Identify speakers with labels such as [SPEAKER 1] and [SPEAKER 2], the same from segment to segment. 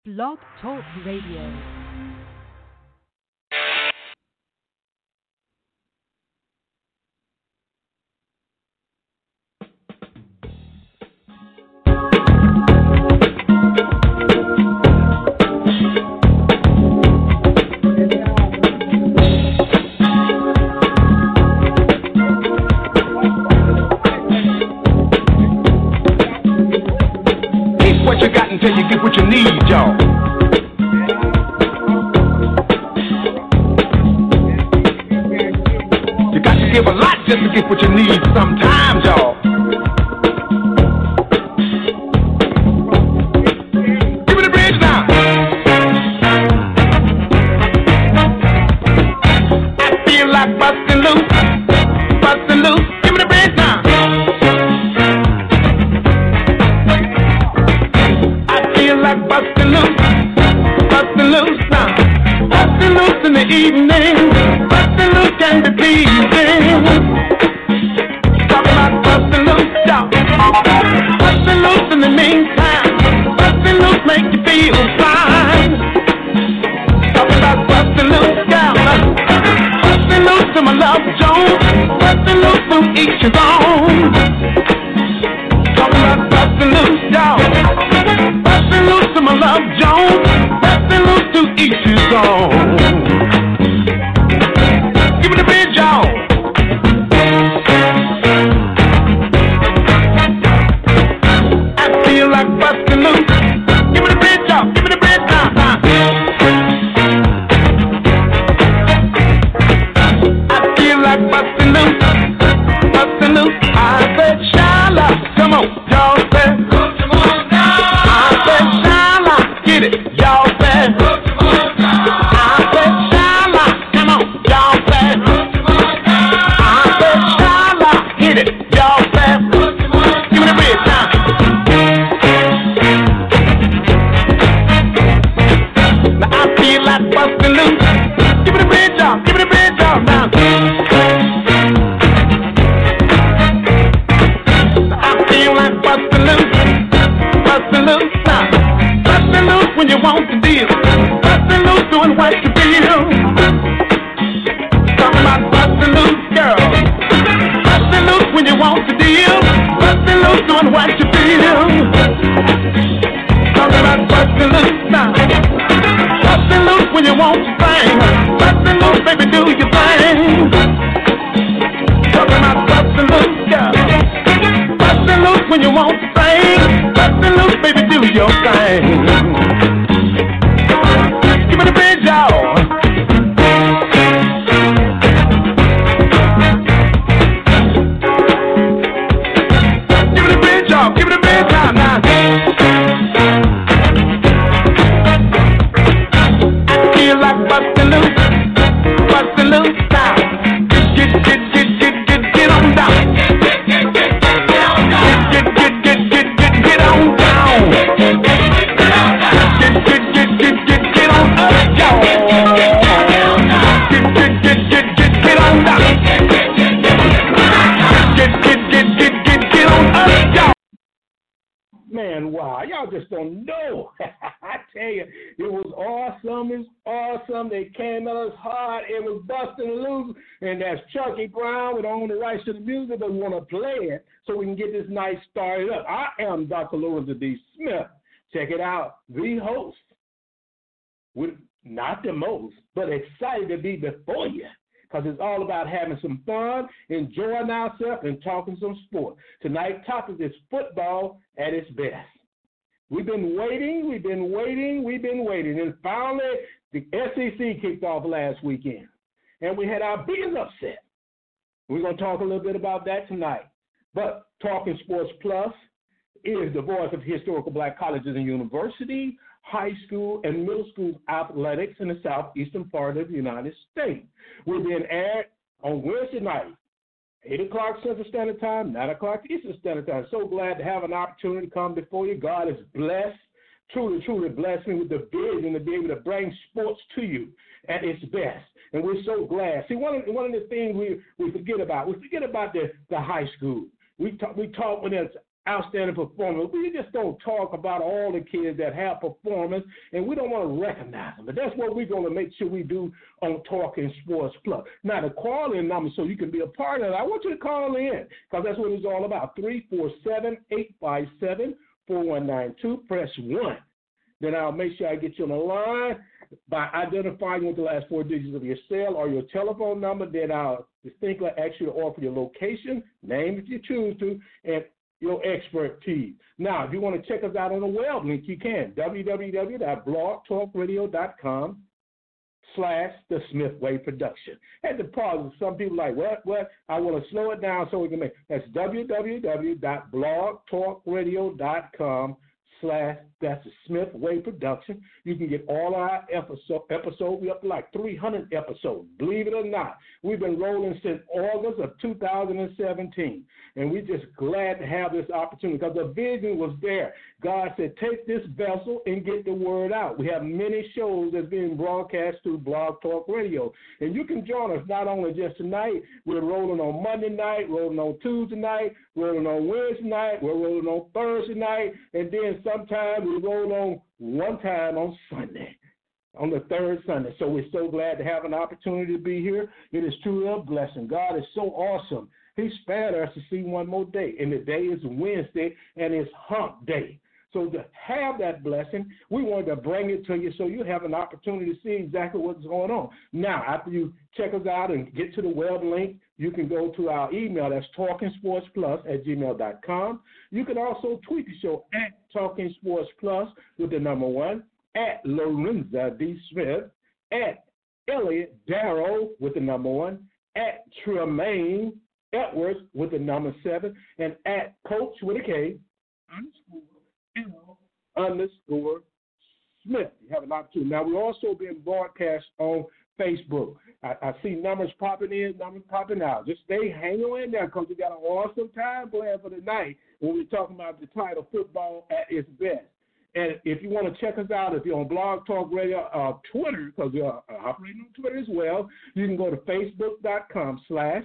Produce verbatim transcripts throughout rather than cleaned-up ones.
[SPEAKER 1] Blog Talk Radio.
[SPEAKER 2] Until you get what you need, y'all. You got to give a lot just to get what you need sometimes, y'all. Give me the bridge now. I feel like busting loose, busting loose. Give me the bridge now. Like bustin' loose, bustin' loose now, bustin' loose in the evening, bustin' loose can be pleasing. Talk about bustin' loose, y'all. Bustin' loose in the meantime, bustin' loose make you feel fine. Talk about bustin' loose, y'all. Bustin' loose to my love Jones, bustin' loose to each his own. Talk about bustin' loose, y'all. Bustin' loose to my love Jones, bustin' loose to each his own. Give me the bridge, y'all. I feel like bustin' loose. Give me the bridge, y'all. Give me the bridge now. now. I feel like bustin' loose, bustin' loose. I said, Shyla, come on, y'all say. Get it, y'all say. I said, Shyla, come on, y'all say. I said, Shyla, get it, y'all say. Give me the bridge now. Now I feel like busting loose. Give me the bridge, y'all. Give me the bridge, y'all now. Now I feel like busting loose, busting loose now. Bustin' loose when you want to deal. Bustin' loose doing what you feel. Talking about bustin' loose, girl. Bustin' loose when you want to deal. Bustin' loose doing what you feel. Talking about bustin' loose now. Bustin' loose when you want to sing. Bustin' loose, baby, do your thing. Talking about bustin' loose, girl. Bustin' loose when you want to sing. Bustin' loose, baby, do your thing. Give me the bridge, y'all. Give me the bridge, y'all. Give me the bridge, y'all. Now. I feel like bustin' loose, bustin' loose now. Get, get, get, get, get, get, get on down. Get, get, get, get, get on down. Get, get, get, get, get, get on down. Get, get, get, get, get, get, get on up, y'all. Get, get, get, get, get, get on down. Get, get, get, get, get, get on up, y'all. Man, wow, y'all just don't know. I tell you, it was awesome. It's awesome. They came at us hard. It was busting loose. And that's Chucky Brown. We don't own the rights to the music, but we want to play it so we can get this night started up. I am Doctor Lorenzo D. Smith. Check it out. The host, with not the most, but excited to be before you. Because it's all about having some fun, enjoying ourselves, and talking some sport. Tonight's topic is football at its best. We've been waiting, we've been waiting, we've been waiting. And finally, the S E C kicked off last weekend. And we had our biggest upset. We're going to talk a little bit about that tonight. But Talking Sports Plus is the voice of historical black colleges and universities, high school, and middle school athletics in the southeastern part of the United States. We're being aired on Wednesday night, eight o'clock Central Standard Time, nine o'clock Eastern Standard Time. So glad to have an opportunity to come before you. God has blessed, truly, truly blessed me with the vision to be able to bring sports to you at its best. And we're so glad. See, one of, one of the things we, we forget about, we forget about the, the high school. We talk, we talk when it's outstanding performance. We just don't talk about all the kids that have performance, and we don't want to recognize them. But that's what we're going to make sure we do on Talking Sports Plus. Now, the call-in number so you can be a part of it, I want you to call in because that's what it's all about, three four seven, eight five seven, four one nine two. Press one. Then I'll make sure I get you on the line by identifying with the last four digits of your cell or your telephone number. Then I'll distinctly ask you to offer your location, name if you choose to, and your expertise. Now, if you want to check us out on the web link, you can, w w w dot blog talk radio dot com slash the Smith Way Production. At the pause, some people like, what, what? I want to slow it down so we can make, that's w w w dot blog talk radio dot com slash that's the Smith Way Production. You can get all our episode episode. We're up to like three hundred episodes. Believe it or not, we've been rolling since August of two thousand seventeen, and we're just glad to have this opportunity because the vision was there. God said, take this vessel and get the word out. We have many shows that's being broadcast through Blog Talk Radio, and you can join us not only just tonight. We're rolling on Monday night, rolling on Tuesday night, rolling on Wednesday night, we're rolling on Thursday night, and then sometimes we roll on one time on Sunday, on the third Sunday. So we're so glad to have an opportunity to be here. It is truly a blessing. God is so awesome. He spared us to see one more day, and the day is Wednesday, and it's hump day. So to have that blessing, we wanted to bring it to you so you have an opportunity to see exactly what's going on. Now, after you check us out and get to the web link, you can go to our email. That's talking sports plus at gmail dot com. You can also tweet the show at Talking Sports Plus with the number one, at Lorenza D. Smith, at Elliot Darrow with the number one, at Tremaine Edwards with the number seven, and at Coach with a K underscore L underscore Smith. You have an opportunity. Now, we're also being broadcast on Facebook. I, I see numbers popping in, numbers popping out. Just stay hanging in there because we got an awesome time planned for the night when we're talking about the title, Football at its Best. And if you want to check us out, if you're on Blog Talk Radio, uh, Twitter, because we're uh, operating on Twitter as well, you can go to facebook.com slash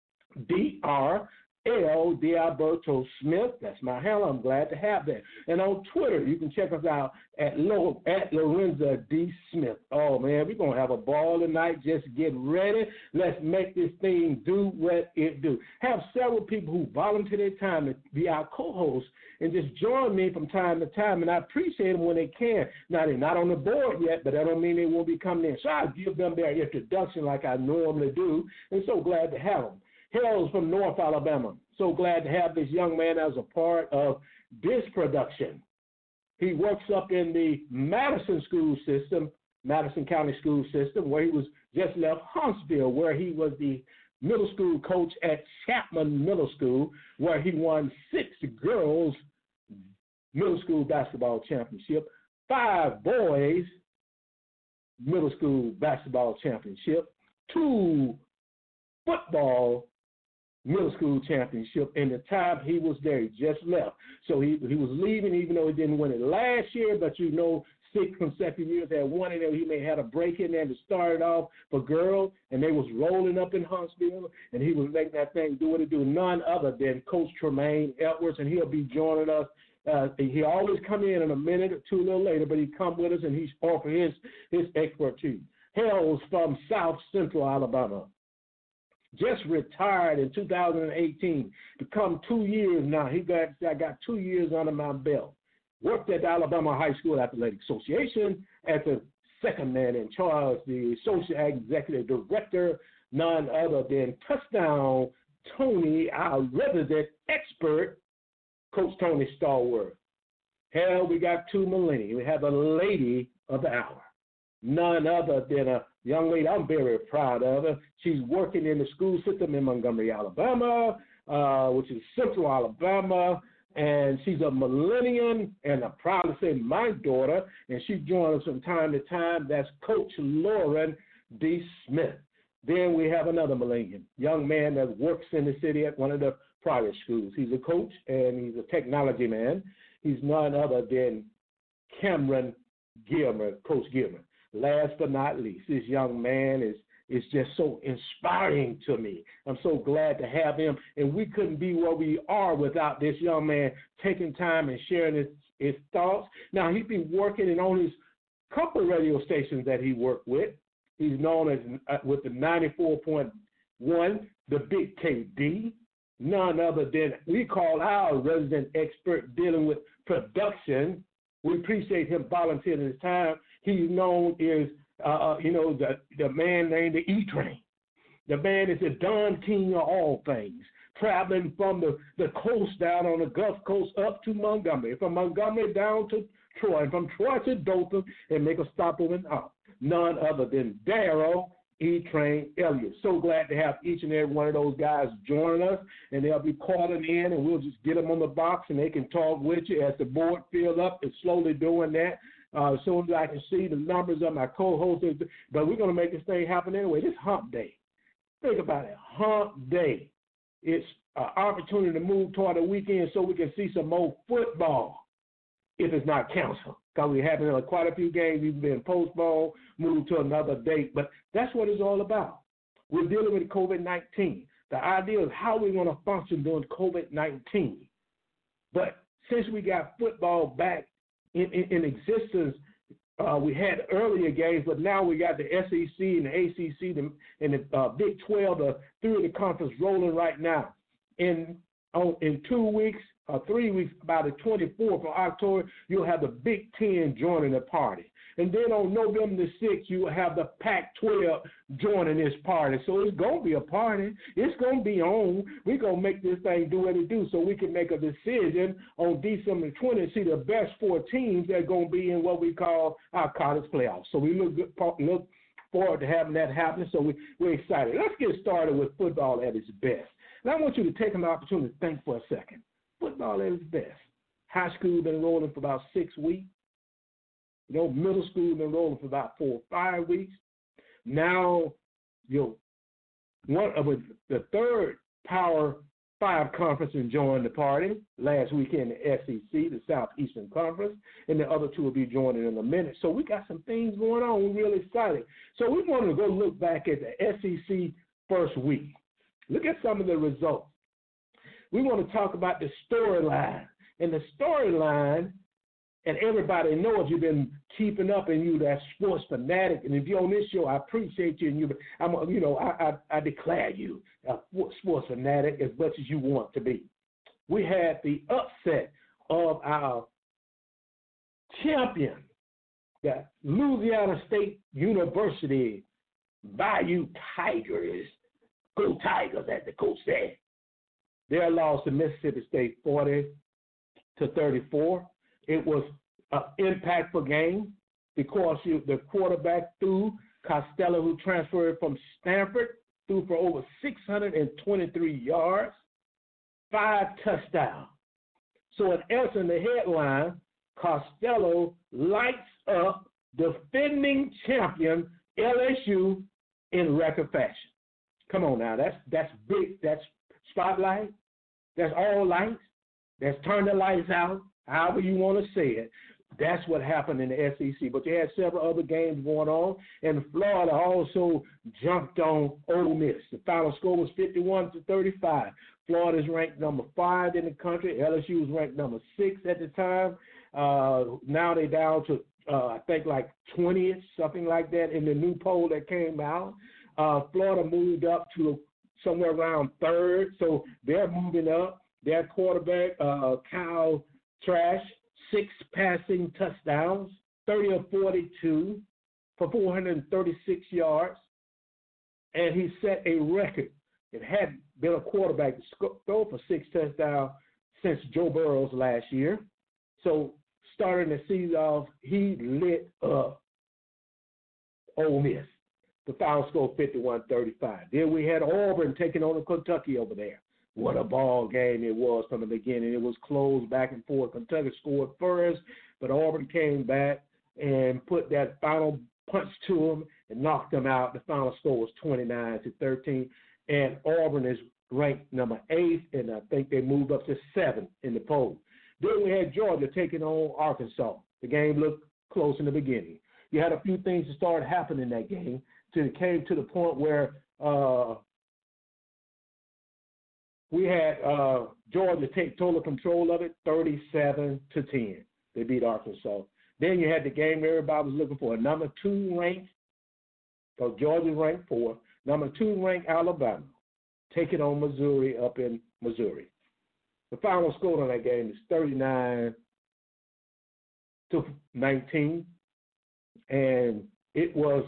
[SPEAKER 2] D-R L D. Alberto Smith. That's my handle. I'm glad to have that. And on Twitter, you can check us out at Lo, at Lorenza D. Smith. Oh, man, we're going to have a ball tonight. Just get ready. Let's make this thing do what it do. Have several people who volunteer their time to be our co-hosts and just join me from time to time, and I appreciate them when they can. Now, they're not on the board yet, but that don't mean they won't be coming in. So I'll give them their introduction like I normally do, and so glad to have them. Hails from North Alabama. So glad to have this young man as a part of this production. He works up in the Madison school system, Madison County school system, where he was just left Huntsville, where he was the middle school coach at Chapman Middle School, where he won six girls middle school basketball championship, five boys middle school basketball championship, two football middle school championship. In the time he was there, he just left. So he he was leaving, even though he didn't win it last year, but you know, six consecutive years had won it, and he may have had a break in there to start it off for girls, and they was rolling up in Huntsville, and he was making that thing do what it do. None other than Coach Tremaine Edwards, and he'll be joining us. Uh, he always come in in a minute or two a little later, but he come with us, and he's offer his, his expertise. Hails from South Central Alabama. Just retired in two thousand eighteen. Become two years now. He got I got two years under my belt. Worked at the Alabama High School Athletic Association as the second man in charge, the associate executive director, none other than Touchdown Tony, our resident expert, Coach Tony Stallworth. Hell, we got two millennials. We have a lady of the hour, none other than a young lady I'm very proud of her. She's working in the school system in Montgomery, Alabama, uh, which is Central Alabama, and she's a millennium, and I'm proud to say my daughter, and she joins us from time to time. That's Coach Lauren D. Smith. Then we have another millennium, young man that works in the city at one of the private schools. He's a coach, and he's a technology man. He's none other than Cameron Gilmer, Coach Gilmer. Last but not least, this young man is is just so inspiring to me. I'm so glad to have him, and we couldn't be where we are without this young man taking time and sharing his, his thoughts. Now, he's been working and on his couple radio stations that he worked with. He's known as uh, with the ninety-four point one, the Big K D, none other than we call our resident expert dealing with production. We appreciate him volunteering his time. He's known as, uh, you know, the, the man named the E-Train. The man is the Don King of all things, traveling from the, the coast down on the Gulf Coast up to Montgomery, from Montgomery down to Troy, and from Troy to Dothan, and make a stop over and out. None other than Darrell E-Train Elliott. So glad to have each and every one of those guys joining us, and they'll be calling in, and we'll just get them on the box, and they can talk with you as the board fills up. It's slowly doing that. Uh, as soon as I can see the numbers of my co-hosts, but we're going to make this thing happen anyway. This hump day. Think about it, hump day. It's an opportunity to move toward the weekend so we can see some more football if it's not canceled. Because we're having uh, quite a few games, we've been postponed, moved to another date. But that's what it's all about. We're dealing with COVID nineteen. The idea is how we're going to function during COVID nineteen. But since we got football back in, in, in existence, uh, we had earlier games, but now we got the S E C and the A C C and the uh, Big twelve, the three of the conference rolling right now. In, on, in two weeks, Uh, three weeks, by the twenty-fourth of October, you'll have the Big Ten joining the party. And then on November the sixth, you will have the Pac twelve joining this party. So it's going to be a party. It's going to be on. We're going to make this thing do what it do so we can make a decision on December twentieth, see the best four teams that are going to be in what we call our college playoffs. So we look, good, look forward to having that happen. So we, we're excited. Let's get started with football at its best. And I want you to take an opportunity to think for a second. Football at its best. High school been rolling for about six weeks. You know, middle school been rolling for about four or five weeks. Now, you know, one of the third Power Five conference enjoying the party. Last weekend, the S E C, the Southeastern Conference, and the other two will be joining in a minute. So we got some things going on. We're really excited. So we want to go look back at the S E C first week. Look at some of the results. We want to talk about the storyline. And the storyline, and everybody knows you've been keeping up and you that sports fanatic. And if you're on this show, I appreciate you. And you, I'm, you know, I, I, I declare you a sports fanatic as much as you want to be. We had the upset of our champion, the Louisiana State University Bayou Tigers. Go Tigers, as the coach said. Their loss to Mississippi State forty to thirty-four. It was an impactful game because you, the quarterback threw, Costello, who transferred from Stanford, threw for over six hundred twenty-three yards, five touchdowns. So in essence, the headline, Costello lights up defending champion L S U in record fashion. Come on now, that's that's big, that's spotlight, that's all lights, that's turn the lights out, however you want to say it. That's what happened in the S E C. But you had several other games going on, and Florida also jumped on Ole Miss. The final score was fifty-one to thirty-five. Florida is ranked number five in the country. L S U was ranked number six at the time. Uh, now they're down to, uh, I think, like twentieth, something like that, in the new poll that came out. Uh, Florida moved up to somewhere around third, so they're moving up. Their quarterback, uh, Kyle Trask, six passing touchdowns, thirty of forty-two for four hundred thirty-six yards, and he set a record. It hadn't been a quarterback to throw for six touchdowns since Joe Burrows last year. So starting the season off, he lit up Ole Miss. The final score fifty-one thirty-five. Then we had Auburn taking on Kentucky over there. What a ball game it was from the beginning. It was closed back and forth. Kentucky scored first, but Auburn came back and put that final punch to them and knocked them out. The final score was twenty-nine to thirteen, and Auburn is ranked number eight, and I think they moved up to seventh in the poll. Then we had Georgia taking on Arkansas. The game looked close in the beginning. You had a few things that started happening in that game. till it came to the point where uh, we had uh, Georgia take total control of it, thirty-seven to ten. They beat Arkansas. Then you had the game everybody was looking for, a number two ranked, because Georgia ranked four, number two ranked Alabama, taking on Missouri up in Missouri. The final score on that game is thirty-nine to nineteen, and it was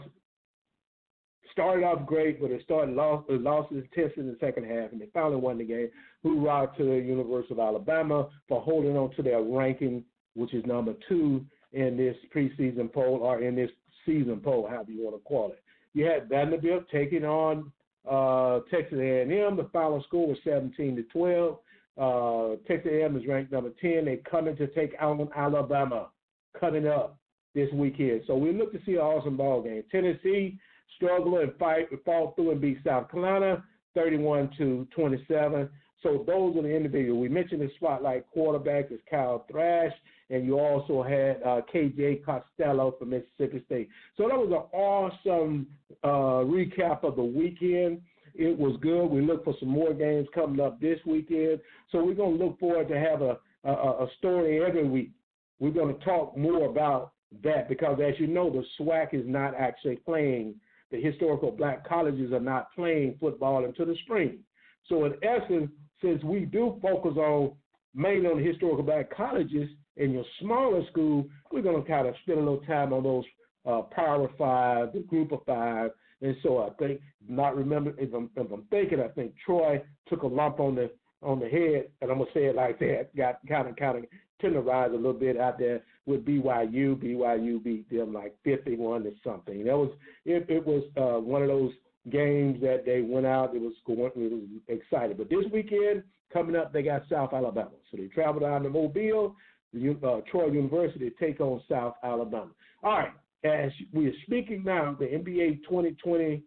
[SPEAKER 2] started off great, but it started lost, it lost its test in the second half, and they finally won the game. Hoorah to the University of Alabama for holding on to their ranking, which is number two in this preseason poll, or in this season poll, however you want to call it. You had Vanderbilt taking on uh, Texas A and M. The final score was seventeen to twelve. Uh, Texas A and M is ranked number ten. They're coming to take on Alabama, coming up this weekend. So we look to see an awesome ball game. Tennessee struggled and fight, fought through and beat South Carolina thirty-one to twenty-seven. So those are the individuals. We mentioned the spotlight quarterback is Kyle Thrash, and you also had uh, K J Costello from Mississippi State. So that was an awesome uh, recap of the weekend. It was good. We look for some more games coming up this weekend. So we're going to look forward to have a, a, a story every week. We're going to talk more about that because, as you know, the SWAC is not actually playing. The historical black colleges are not playing football until the spring. So in essence, since we do focus on mainly on the historical black colleges in your smaller school, we're going to kind of spend a little time on those uh, Power Five, the Group of Five. And so I think, not remember, if I'm, if I'm thinking, I think Troy took a lump on the on the head, and I'm going to say it like that, got kind of kind of tenderized a little bit out there with B Y U. B Y U beat them like fifty-one to something. That was it, it was uh, one of those games that they went out. It was going, it was exciting. But this weekend coming up, they got South Alabama. So they travel down to Mobile, the, uh, Troy University, to take on South Alabama. All right, as we are speaking now, the N B A twenty twenty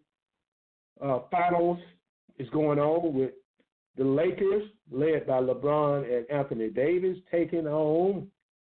[SPEAKER 2] uh, finals is going on with the Lakers, led by LeBron and Anthony Davis, taking on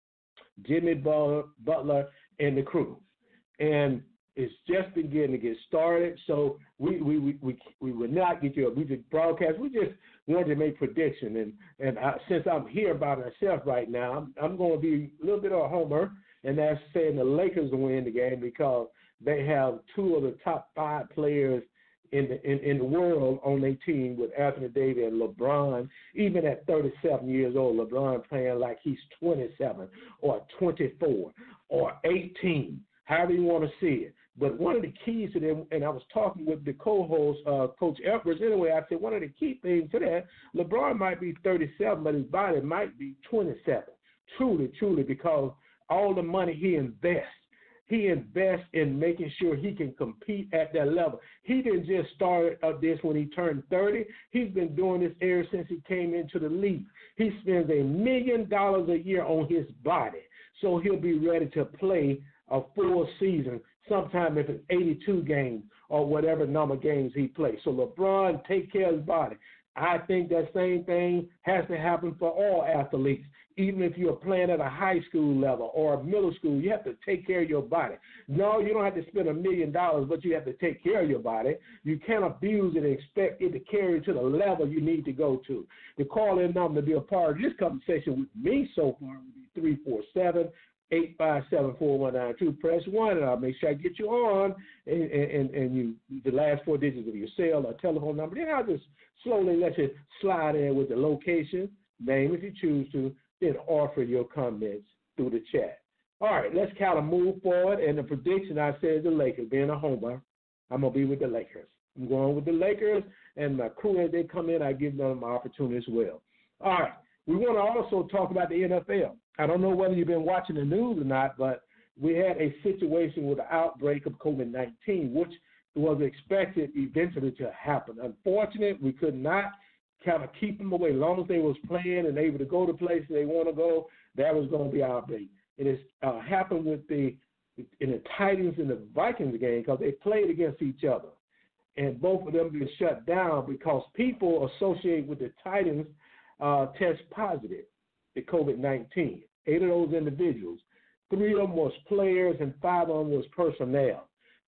[SPEAKER 2] Jimmy Butler and the crew. And it's just beginning to get started, so we we we we, we will not get you a music broadcast. We just wanted to make prediction, and and I, since I'm here by myself right now, I'm, I'm going to be a little bit of a homer, and that's saying the Lakers will win the game because they have two of the top five players in the in, in the world on their team with Anthony Davis and LeBron. Even at thirty-seven years old, LeBron playing like he's twenty-seven or twenty-four or eighteen, however you want to see it. But one of the keys to them, and I was talking with the co-host, uh, Coach Edwards, anyway, I said one of the key things to that, LeBron might be thirty-seven, but his body might be twenty-seven, truly, truly, because all the money he invests, he invests in making sure he can compete at that level. He didn't just start uh, this when he turned thirty. He's been doing this ever since he came into the league. He spends a million dollars a year on his body, so he'll be ready to play a full season, sometime if it's eighty-two games or whatever number of games he plays. So LeBron take care of his body. I think that same thing has to happen for all athletes. Even if you're playing at a high school level or a middle school, you have to take care of your body. No, you don't have to spend a million dollars, but you have to take care of your body. You can't abuse it and expect it to carry to the level you need to go to. The call-in number to be a part of this conversation with me so far would be three four seven, eight five seven, four one nine two. Press one, and I'll make sure I get you on, and, and, and you the last four digits of your cell or telephone number. Then I'll just slowly let you slide in with the location, name if you choose to, then offer your comments through the chat. All right, let's kind of move forward. And the prediction I said is the Lakers. Being a homer, I'm going to be with the Lakers. I'm going with the Lakers, and my crew, as they come in, I give them an opportunity as well. All right, we want to also talk about the N F L. I don't know whether you've been watching the news or not, but we had a situation with the outbreak of COVID nineteen, which was expected eventually to happen. Unfortunately, we could not kind of keep them away. As long as they was playing and able to go to places they want to go, that was going to be our outbreak. It has uh, happened with the in the Titans and the Vikings game because they played against each other, and both of them been shut down because people associated with the Titans uh, test positive to COVID nineteen. Eight of those individuals, three of them was players and five of them was personnel.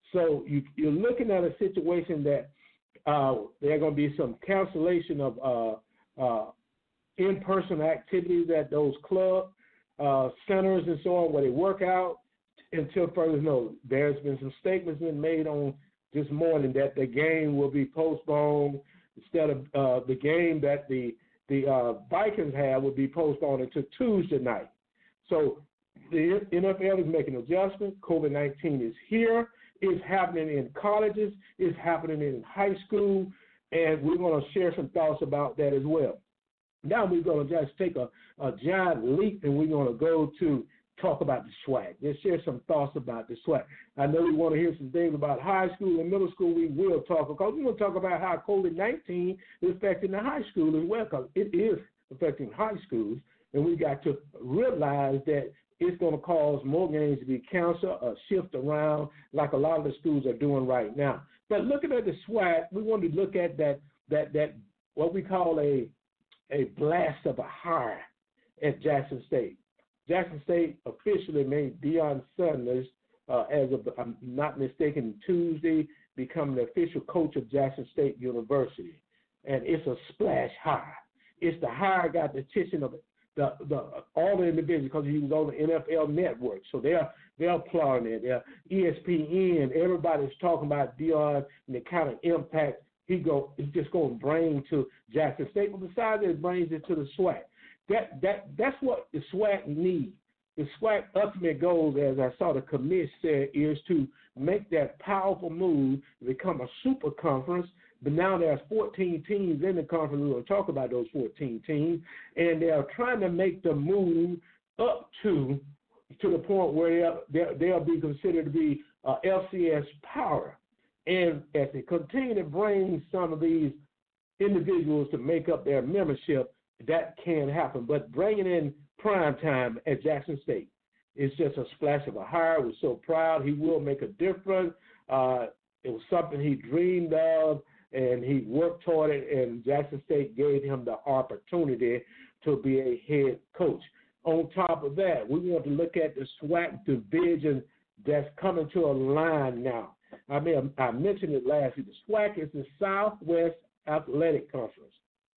[SPEAKER 2] So you, you're looking at a situation that uh, there are going to be some cancellation of uh, uh, in-person activities at those club uh, centers and so on where they work out until further notice. There's been some statements been made on this morning that the game will be postponed. Instead of uh, the game that the the uh, Vikings have will be postponed until Tuesday night. So the N F L is making adjustments. COVID nineteen is here. It's happening in colleges. It's happening in high school. And we're going to share some thoughts about that as well. Now we're going to just take a, a giant leap, and we're going to go to talk about the SWAC. Let's share some thoughts about the SWAC. I know we want to hear some things about high school and middle school. We will talk, because we want to talk about how COVID nineteen is affecting the high school as well, because it is affecting high schools, and we got to realize that it's going to cause more games to be canceled or shift around like a lot of the schools are doing right now. But looking at the SWAC, we want to look at that, that, that what we call a, a blast of a hire at Jackson State. Jackson State officially made Deion Sanders, uh, as of, I'm not mistaken, Tuesday, become the official coach of Jackson State University. And it's a splash hire. It's the hire got the attention of the, the all the individuals, because he was on the N F L Network. So they're, they're applauding it. They're E S P N, everybody's talking about Deion and the kind of impact he go, is just going to bring to Jackson State. But besides that, it brings it to the SWAC. That that that's what the SWAC needs. The SWAC ultimate goal, as I saw the committee said, is to make that powerful move, become a super conference. But now there's fourteen teams in the conference. We're going to talk about those fourteen teams, and they're trying to make the move up to to the point where they'll, they'll be considered to be uh, L C S power. And as they continue to bring some of these individuals to make up their membership, that can happen. But bringing in prime time at Jackson State is just a splash of a hire. We're so proud. He will make a difference. Uh, it was something he dreamed of, and he worked toward it, and Jackson State gave him the opportunity to be a head coach. On top of that, we want to look at the SWAC division that's coming to a line now. I mean, I mentioned it last week. The SWAC is the Southwest Athletic Conference.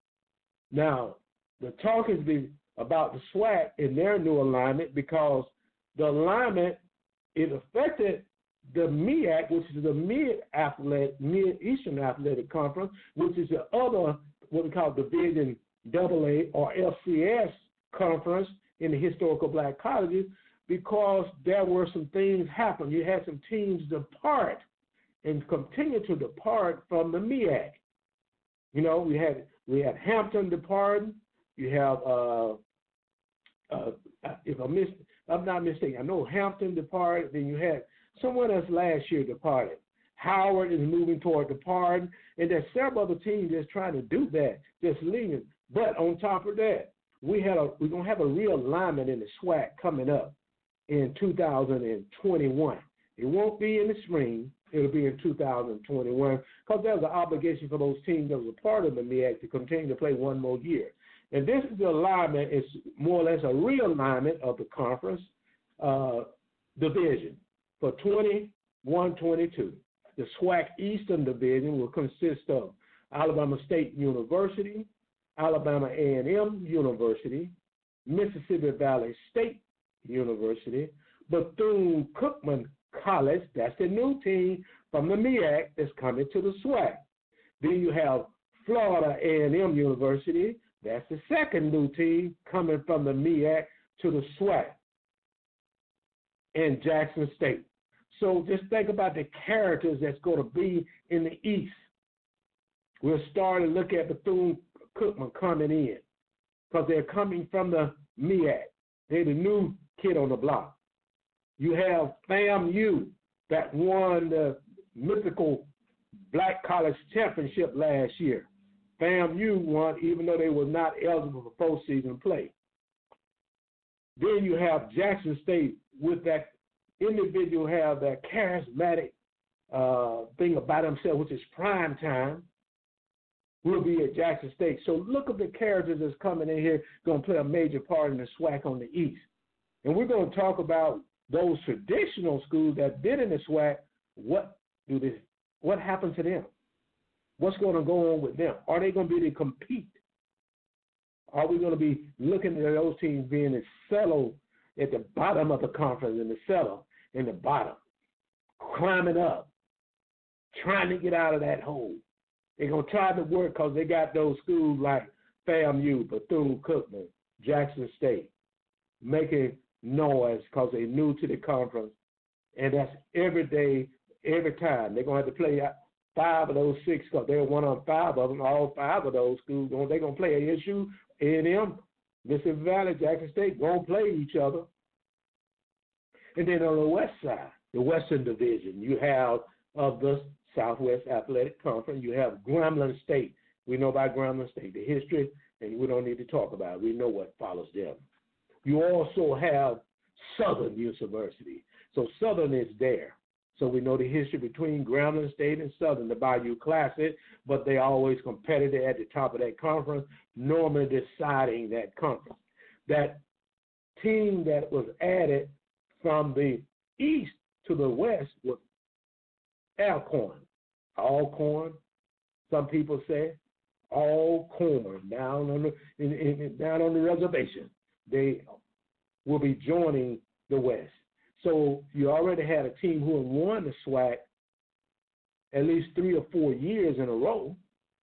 [SPEAKER 2] Now, the talk has been about the SWAC in their new alignment, because the alignment, it affected the M E A C, which is the Mid-Athletic, Mid-Eastern Athletic Conference, which is the other, what we call Division double A or F C S conference in the historical black colleges, because there were some things happen. You had some teams depart and continue to depart from the M E A C. You know, we had we had Hampton departing. You have, uh, uh, if I'm, mis- I'm not mistaken, I know Hampton departed. Then you had someone else last year departed. Howard is moving toward departing. And there's several other teams that's trying to do that, just leaving. But on top of that, we had a, we're going to have a realignment in the SWAC coming up in two thousand twenty-one. It won't be in the spring. It'll be in two thousand twenty-one, because there's an obligation for those teams that was a part of the M E A C to continue to play one more year. And this is the alignment. It's more or less a realignment of the conference uh, division for twenty-one twenty-two. The SWAC Eastern Division will consist of Alabama State University, Alabama A and M University, Mississippi Valley State University, Bethune-Cookman College, that's the new team from the M E A C that's coming to the SWAC. Then you have Florida A and M University, that's the second new team coming from the M E A C to the SWAC, and Jackson State. So just think about the characters that's going to be in the East. We're starting to look at Bethune-Cookman coming in, because they're coming from the M E A C. They're the new kid on the block. You have FAMU that won the mythical Black College Championship last year. FAMU won even though they were not eligible for postseason play. Then you have Jackson State with that individual have that charismatic uh, thing about himself, which is prime time, will be at Jackson State. So look at the characters that's coming in here, going to play a major part in the SWAC on the East. And we're going to talk about those traditional schools that been in the SWAC, what do this? What happened to them? What's going to go on with them? Are they going to be able to compete? Are we going to be looking at those teams being as settled at the bottom of the conference and the settle in the bottom, climbing up, trying to get out of that hole? They're going to try to work because they got those schools like FAMU, Bethune-Cookman, Jackson State, making noise because they're new to the conference. And that's every day, every time. They're going to have to play five of those six because they're one on five of them. All five of those schools, they're going to play A S U, A and M, Mississippi Valley, Jackson State, going to play each other. And then on the west side, the Western Division, you have of the Southwest Athletic Conference, you have Grambling State. We know about Grambling State, the history, and we don't need to talk about it. We know what follows them. You also have Southern University. So Southern is there. So we know the history between Grambling State and Southern, the Bayou Classic, but they always competitive at the top of that conference, normally deciding that conference. That team that was added from the east to the west was Alcorn. Alcorn, some people say, Alcorn, down on the in, in, down on the reservation. They will be joining the West. So you already had a team who had won the SWAC at least three or four years in a row.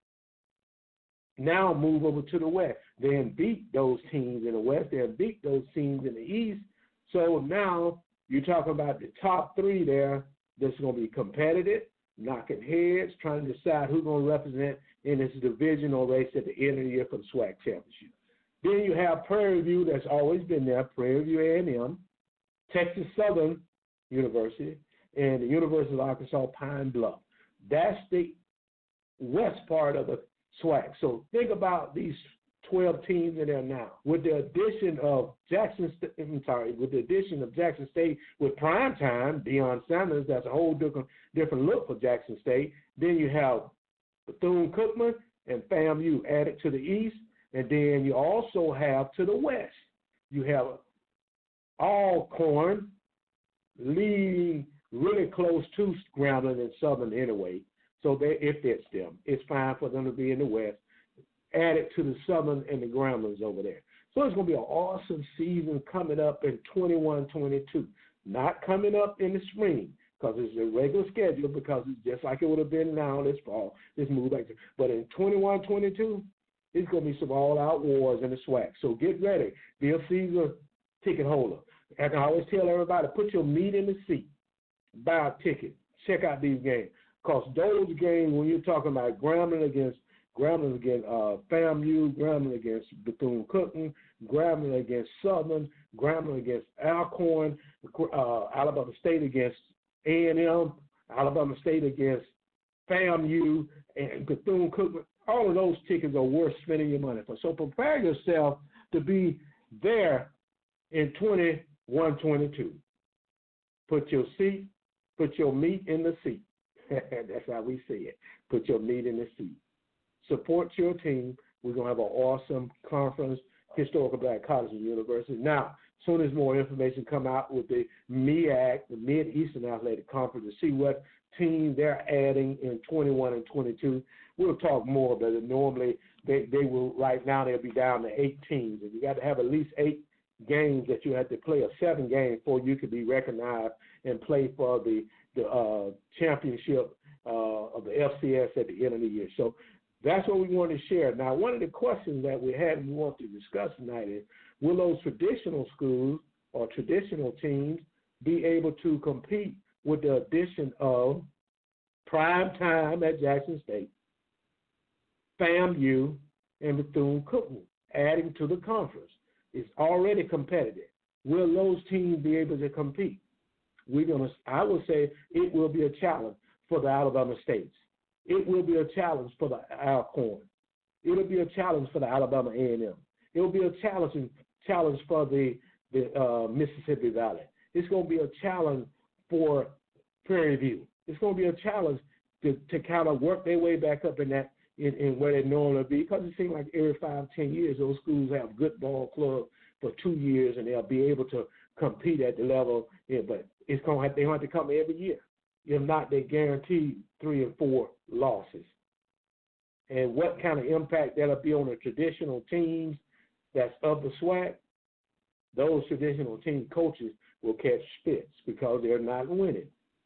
[SPEAKER 2] Now move over to the West. Then beat those teams in the West. Then beat those teams in the East. So now you're talking about the top three there that's going to be competitive, knocking heads, trying to decide who's going to represent in this divisional race at the end of the year for the SWAC championship. Then you have Prairie View that's always been there, Prairie View A and M, Texas Southern University, and the University of Arkansas Pine Bluff. That's the west part of the SWAC. So think about these twelve teams in there now. With the addition of Jackson, I'm sorry, with the addition of Jackson State with prime time, Deion Sanders, that's a whole different different look for Jackson State. Then you have Bethune-Cookman and FAMU added to the east, and then you also have to the west. You have Alcorn leading really close to Grambling and Southern anyway, so they, it fits them. It's fine for them to be in the west, added to the Southern and the Gramblers over there. So it's going to be an awesome season coming up in twenty-one twenty-two. Not coming up in the spring because it's a regular schedule, because it's just like it would have been now this fall, this move back. But in twenty-one twenty-two, it's going to be some all-out wars in the SWAC. So get ready. Be a season ticket holder. And I always tell everybody, put your meat in the seat. Buy a ticket. Check out these games. Because those games, when you're talking about Grambling against Grambling against uh, FAMU, Grambling against Bethune-Cookman, Grambling against Southern, Grambling against Alcorn, uh, Alabama State against A and M, Alabama State against FAMU, and Bethune-Cookman. All of those tickets are worth spending your money for. So prepare yourself to be there in twenty-one twenty-two. Put your seat, put your meat in the seat. That's how we say it. Put your meat in the seat. Support your team. We're going to have an awesome conference, Historical Black College and University. Now, as soon as more information come out with the M E A C, the Mid-Eastern Athletic Conference, to see what team they're adding in twenty-one and twenty-two, we'll talk more about it. Normally, they, they will, right now, they'll be down to eight teams. And you got to have at least eight games that you have to play, or seven games before you could be recognized and play for the, the uh, championship uh, of the F C S at the end of the year. So that's what we want to share. Now, one of the questions that we had and we want to discuss tonight is, will those traditional schools or traditional teams be able to compete with the addition of prime time at Jackson State, FAMU, and Bethune-Cookman, adding to the conference? It's already competitive. Will those teams be able to compete? We're gonna. I would say it will be a challenge for the Alabama States. It will be a challenge for the Alcorn. It will be a challenge for the Alabama A and M. It will be a challenge challenge for the the uh, Mississippi Valley. It's going to be a challenge for Prairie View. It's going to be a challenge to, to kind of work their way back up in that in, in where they normally be, because it seems like every five, ten years those schools have good ball clubs for two years and they'll be able to compete at the level. Yeah, but it's going to have, they have to come every year. If not, they guarantee three and four losses. And what kind of impact that'll be on the traditional teams that's of the SWAC, those traditional team coaches will catch spits because they're not winning.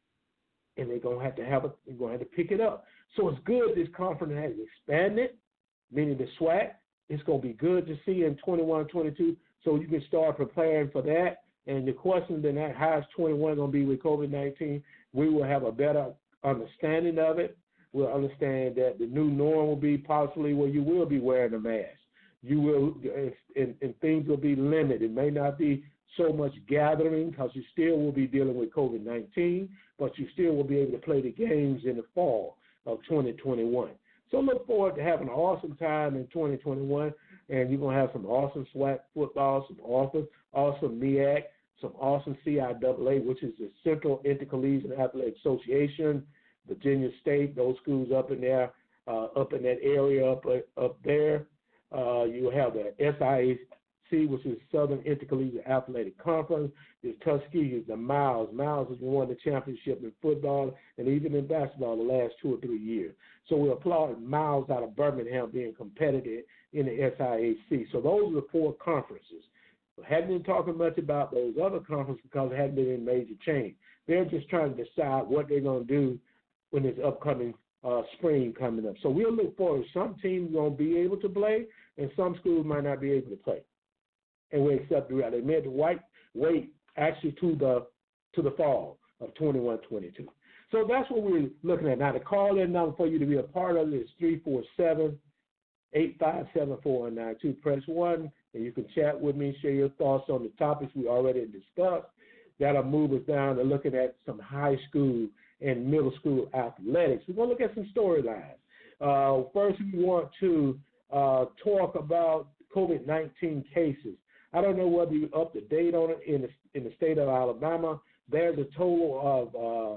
[SPEAKER 2] And they're gonna have to have a, they're gonna have to pick it up. So it's good this conference has expanded, meaning the SWAC. It's gonna be good to see in twenty-one twenty-two, so you can start preparing for that. And the question then that how is twenty-one gonna be with COVID nineteen? We will have a better understanding of it. We'll understand that the new norm will be possibly where you will be wearing a mask. You will, and, and things will be limited. It may not be so much gathering because you still will be dealing with COVID nineteen, but you still will be able to play the games in the fall of twenty twenty-one. So look forward to having an awesome time in twenty twenty-one, and you're going to have some awesome SWAC football, some awesome, awesome M E A C, some awesome C I A A, which is the Central Intercollegiate Athletic Association, Virginia State, those schools up in there, uh, up in that area up, up there. Uh, you have the S I A C, which is Southern Intercollegiate Athletic Conference. There's Tuskegee, the Miles. Miles has won the championship in football and even in basketball the last two or three years. So we applaud Miles out of Birmingham being competitive in the S I A C. So those are the four conferences. We hadn't been talking much about those other conferences because it hadn't been in major change. They're just trying to decide what they're going to do when this upcoming uh, spring coming up. So we'll look forward. Some teams are going to be able to play, and some schools might not be able to play. And we accept the reality. They made the white wait actually to the to the fall of twenty-one twenty-two. So that's what we're looking at. Now, the call-in number for you to be a part of it is three four seven, eight five seven, four one nine two. Press one, and you can chat with me, share your thoughts on the topics we already discussed. That'll move us down to looking at some high school and middle school athletics. We're going to look at some storylines. Uh, first, we want to uh, talk about COVID nineteen cases. I don't know whether you're up to date on it in the, in the state of Alabama. There's a total of uh,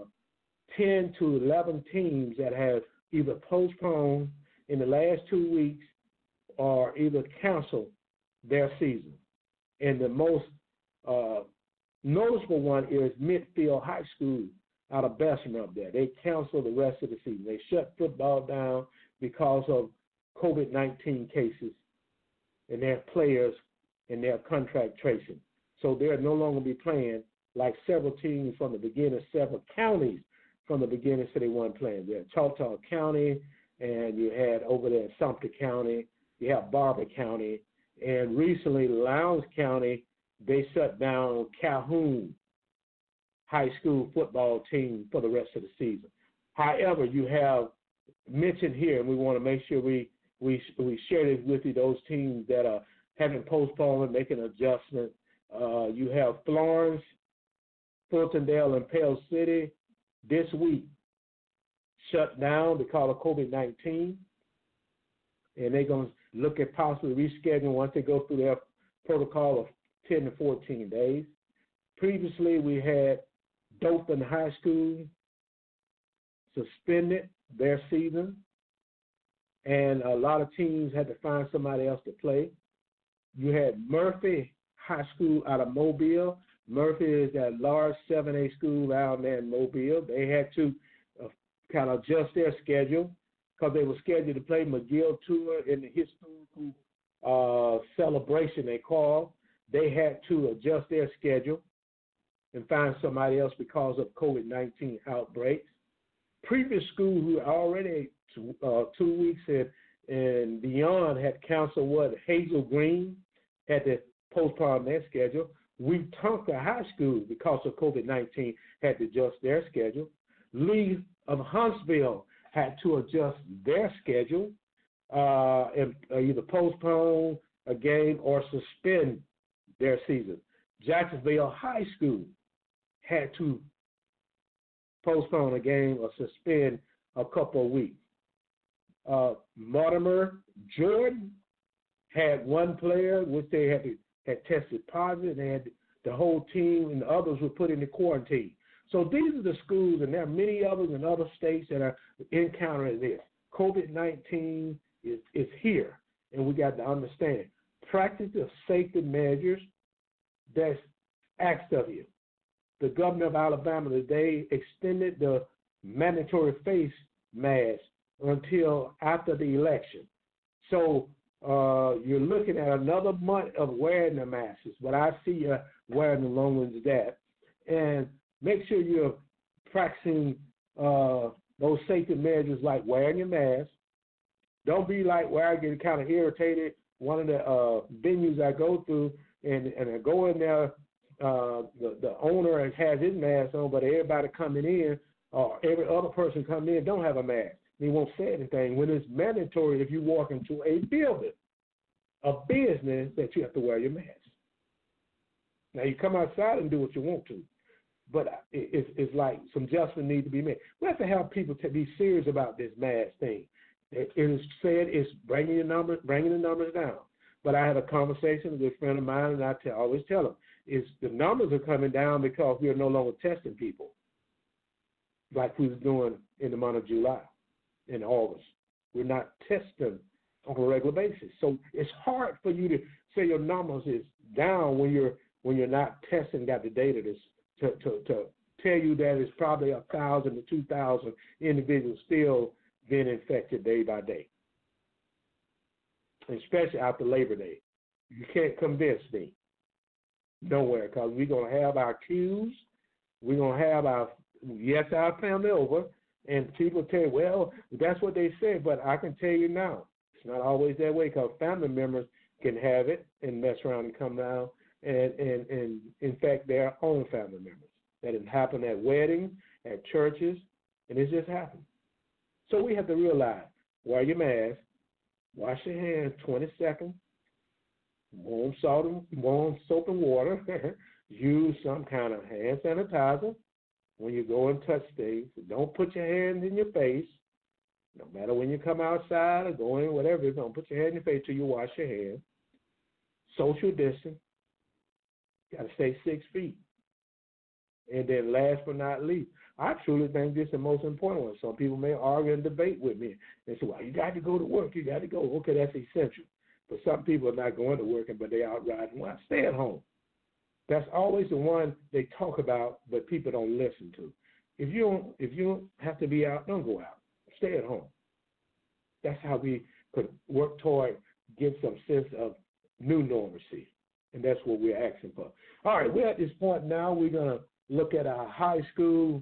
[SPEAKER 2] ten to eleven teams that have either postponed in the last two weeks or either canceled their season. And the most uh, noticeable one is Midfield High School out of Bessemer up there. They canceled the rest of the season. They shut football down because of COVID nineteen cases and their players and their contract tracing. So they'll no longer be playing like several teams from the beginning, several counties from the beginning said they weren't playing. You had Choctaw County, and you had over there in Sumter County, you have Barber County, and recently Lowndes County, they shut down Calhoun High School football team for the rest of the season. However, you have mentioned here, and we want to make sure we we we share this with you, those teams that are having postponed and making adjustments. Uh, you have Florence, Fultondale, and Pell City this week shut down because of COVID nineteen, and they're going to look at possibly rescheduling once they go through their protocol of ten to fourteen days. Previously, we had Dothan High School suspended their season, and a lot of teams had to find somebody else to play. You had Murphy High School out of Mobile. Murphy is that large seven A school out there in Mobile. They had to uh, kind of adjust their schedule because they were scheduled to play McGill Tour in the historical uh, celebration they call. They had to adjust their schedule and find somebody else because of COVID nineteen outbreaks. Previous schools who already uh, two weeks and, and beyond had canceled what? Hazel Green had to postpone their schedule. Wetumpka High School, because of COVID nineteen, had to adjust their schedule. Lee of Huntsville had to adjust their schedule uh, and uh, either postpone a game or suspend their season. Jacksonville High School had to postpone a game or suspend a couple of weeks. Uh, Mortimer Jordan had one player which they had to, had tested positive, and they had the whole team and the others were put into quarantine. So these are the schools, and there are many others in other states that are encountering this. COVID nineteen is, is here, and we got to understand. Practice the safety measures that's asked of you. The governor of Alabama today extended the mandatory face masks until after the election. So uh, you're looking at another month of wearing the masks, but I see you wearing them longer than that. And make sure you're practicing uh, those safety measures like wearing your mask. Don't be like where I get kind of irritated. One of the uh, venues I go through, and, and I go in there, uh, the, the owner has his mask on, but everybody coming in, or every other person coming in don't have a mask. They won't say anything when it's mandatory if you walk into a building, a business, that you have to wear your mask. Now, you come outside and do what you want to, but it's, it's like some adjustment needs to be made. We have to have people to be serious about this mask thing. It is said it's bringing the numbers, bringing the numbers down. But I had a conversation with a good friend of mine, and I tell, always tell them, it's the numbers are coming down because we are no longer testing people like we was doing in the month of July, in August. We're not testing on a regular basis. So it's hard for you to say your numbers is down when you're when you're not testing, got the data to to, to, to tell you that it's probably a thousand to two thousand individuals still being infected day by day, especially after Labor Day. You can't convince me nowhere, because we're going to have our cues. We're going to have our, yes, our family over, and people tell you, well, that's what they said, but I can tell you now, it's not always that way, because family members can have it and mess around and come down and, and, and infect their own family members. That has happened at weddings, at churches, and it just happened. So we have to realize, wear your mask, wash your hands twenty seconds, warm salt and warm soap and water, use some kind of hand sanitizer when you go and touch things. Don't put your hands in your face. No matter when you come outside or go in, whatever, don't put your hand in your face till you wash your hands. Social distance. Got to stay six feet. And then last but not least, I truly think this is the most important one. Some people may argue and debate with me. They say, well, you got to go to work. You got to go. Okay, that's essential. But some people are not going to work, but they out riding. Well, stay at home. That's always the one they talk about, but people don't listen to. If you don't, if you have to be out, don't go out. Stay at home. That's how we could work toward get some sense of new normalcy, and that's what we're asking for. All right, we're at this point now. We're going to look at our high school,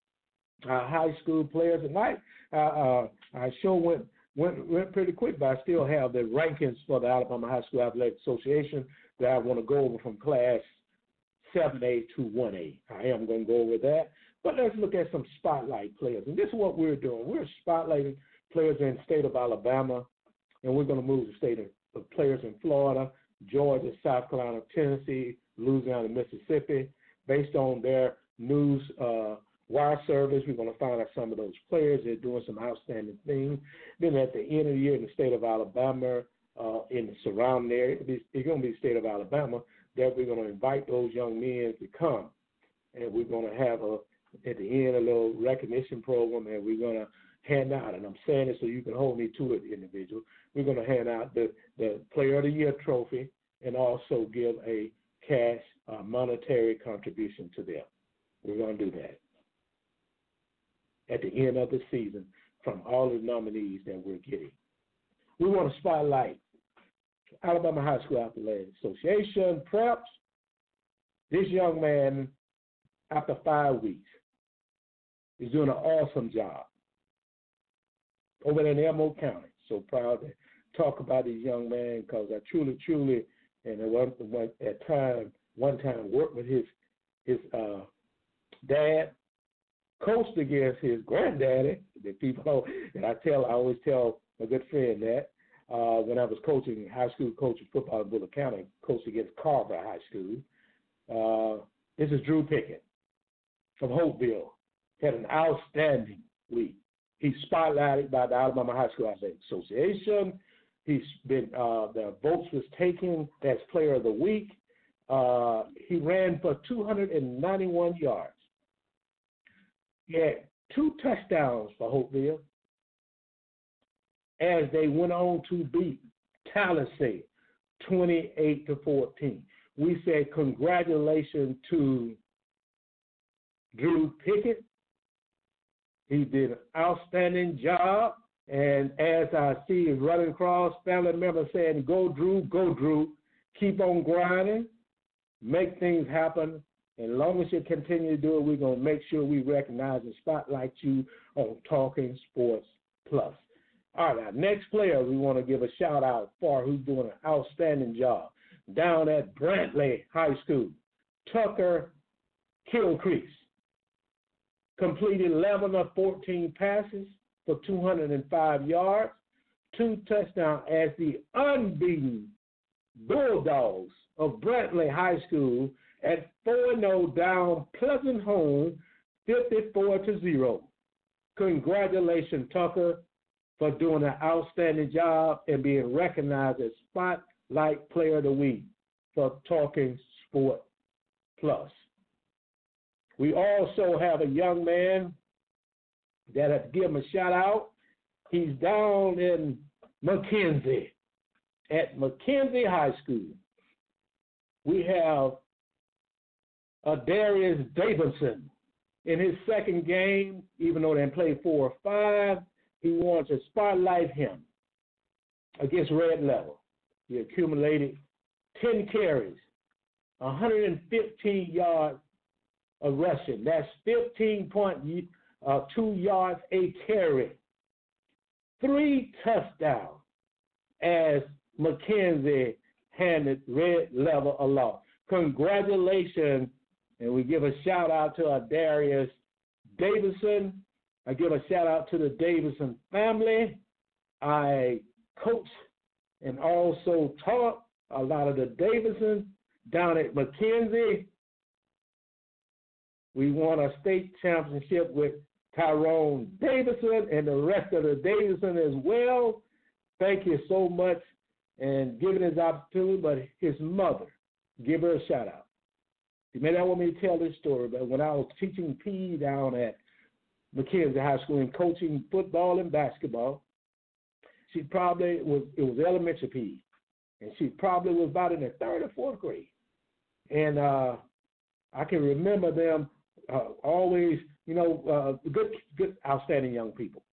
[SPEAKER 2] our high school players tonight. Uh, uh, our show went, went went pretty quick, but I still have the rankings for the Alabama High School Athletic Association that I want to go over from class seven A to one A. I am going to go over that. But let's look at some spotlight players. And this is what we're doing. We're spotlighting players in the state of Alabama, and we're going to move to state of, of players in Florida, Georgia, South Carolina, Tennessee, Louisiana, Mississippi. Based on their news uh, wire service, we're going to find out some of those players. They're doing some outstanding things. Then at the end of the year in the state of Alabama, uh, in the surrounding area, it's going to be the state of Alabama, that we're going to invite those young men to come. And we're going to have, a, at the end, a little recognition program, and we're going to hand out, and I'm saying it so you can hold me to it, individual, we're going to hand out the, the Player of the Year trophy and also give a cash uh, monetary contribution to them. We're going to do that at the end of the season from all the nominees that we're getting. We want to spotlight Alabama High School Athletic Association, Preps. This young man, after five weeks, is doing an awesome job over there in Elmo County. So proud to talk about this young man, because I truly, truly, and at one, one, at time, one time worked with his his uh, dad, coached against his granddaddy. The people, and I tell, I always tell a good friend that uh, when I was coaching high school, coaching football in Bullock County, coached against Carver High School. Uh, this is Drew Pickett from Hopeville. Had an outstanding week. He's spotlighted by the Alabama High School Athletic Association. He's been, uh, the votes was taken as Player of the Week. Uh, he ran for two hundred ninety-one yards. He had two touchdowns for Hopeville as they went on to beat Tallahassee twenty-eight to fourteen. We said congratulations to Drew Pickett. He did an outstanding job. And as I see him running across, family members saying, go, Drew, go, Drew. Keep on grinding. Make things happen. And as long as you continue to do it, we're going to make sure we recognize and spotlight you on Talking Sports Plus. All right, our next player we want to give a shout-out for who's doing an outstanding job down at Brantley High School. Tucker Kilcrease completed eleven of fourteen passes for two hundred five yards, two touchdowns as the unbeaten Bulldogs of Brantley High School at four and oh down Pleasant Home, fifty-four to zero. Congratulations, Tucker, for doing an outstanding job and being recognized as Spotlight Player of the Week for Talking Sport Plus. We also have a young man that I give him a shout out. He's down in McKenzie, at McKenzie High School. We have uh, Darius Davidson. In his second game, even though they played four or five, he wanted to spotlight him against Red Level. He accumulated ten carries, one hundred fifteen yards of rushing. That's fifteen point two yards a carry. Three touchdowns as McKenzie handed Red Level along. Congratulations, and we give a shout-out to our Darius Davidson. I give a shout-out to the Davidson family. I coach and also taught a lot of the Davidsons down at McKenzie. We won a state championship with Tyrone Davidson and the rest of the Davidson as well. Thank you so much and giving his opportunity, but his mother, give her a shout-out. You may not want me to tell this story, but when I was teaching P E down at McKenzie High School and coaching football and basketball, she probably was, it was elementary P E, and she probably was about in the third or fourth grade. And uh, I can remember them uh, always, you know, uh, good, good, outstanding young people.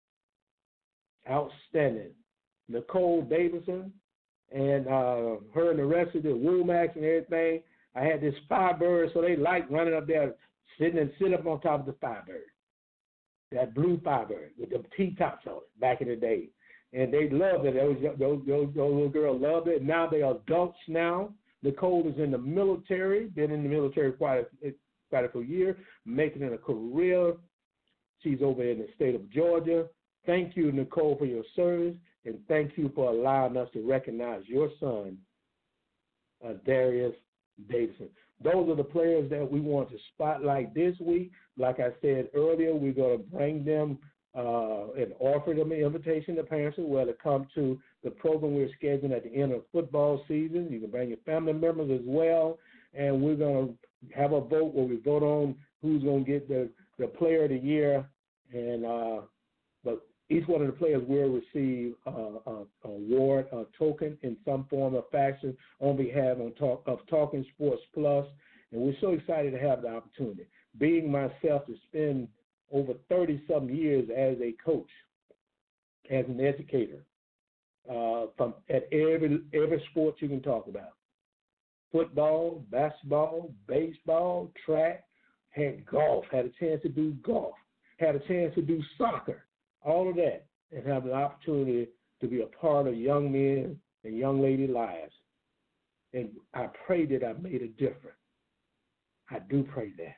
[SPEAKER 2] Outstanding. Nicole Davidson and uh, her and the rest of the Womack and everything. I had this Firebird, so they liked running up there, sitting and sit up on top of the Firebird, that blue Firebird with the T-tops on it back in the day. And they loved it. Those, those, those, those little girls loved it. Now they are adults now. Nicole is in the military, been in the military quite a, quite a few years, making it a career. She's over in the state of Georgia. Thank you, Nicole, for your service, and thank you for allowing us to recognize your son, uh, Darius Davidson. Those are the players that we want to spotlight this week. Like I said earlier, we're going to bring them uh, and offer them an invitation to parents as well to come to the program we're scheduling at the end of football season. You can bring your family members as well, and we're going to have a vote where we vote on who's going to get the, the player of the year. And uh, but each one of the players will receive uh, an award, a token in some form or fashion on behalf of, talk, of Talking Sports Plus. And we're so excited to have the opportunity. Being myself to spend over thirty-some years as a coach, as an educator, uh, from at every every sport you can talk about. Football, basketball, baseball, track, had golf, had a chance to do golf, had a chance to do soccer, all of that, and have the opportunity to be a part of young men and young lady lives. And I pray that I made a difference. I do pray that.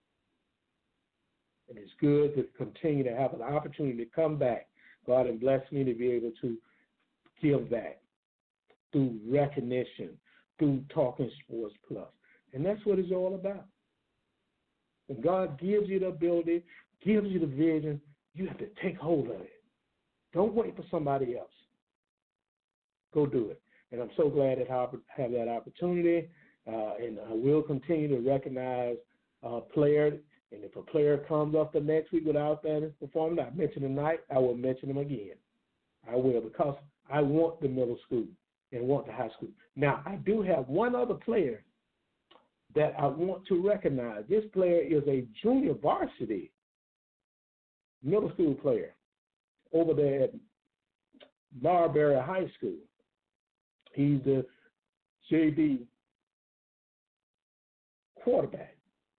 [SPEAKER 2] And it's good to continue to have an opportunity to come back. God has blessed me to be able to give back through recognition, through Talking Sports Plus. And that's what it's all about. When God gives you the ability, gives you the vision, you have to take hold of it. Don't wait for somebody else. Go do it. And I'm so glad that I have that opportunity. Uh, and I will continue to recognize uh, players. And if a player comes up the next week without that performance, I mentioned tonight, I will mention them again. I will, because I want the middle school and want the high school. Now, I do have one other player that I want to recognize. This player is a junior varsity middle school player over there at Marbury High School. He's the J V quarterback.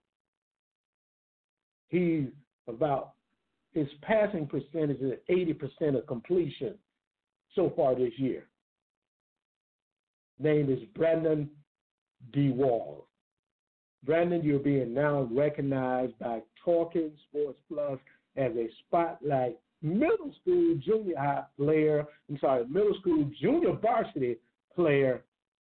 [SPEAKER 2] He's about, his passing percentage is eighty percent of completion so far this year. Name is Brandon DeWall. Brandon, you're being now recognized by Talking Sports Plus as a Spotlight middle school junior high player, I'm sorry, middle school junior varsity player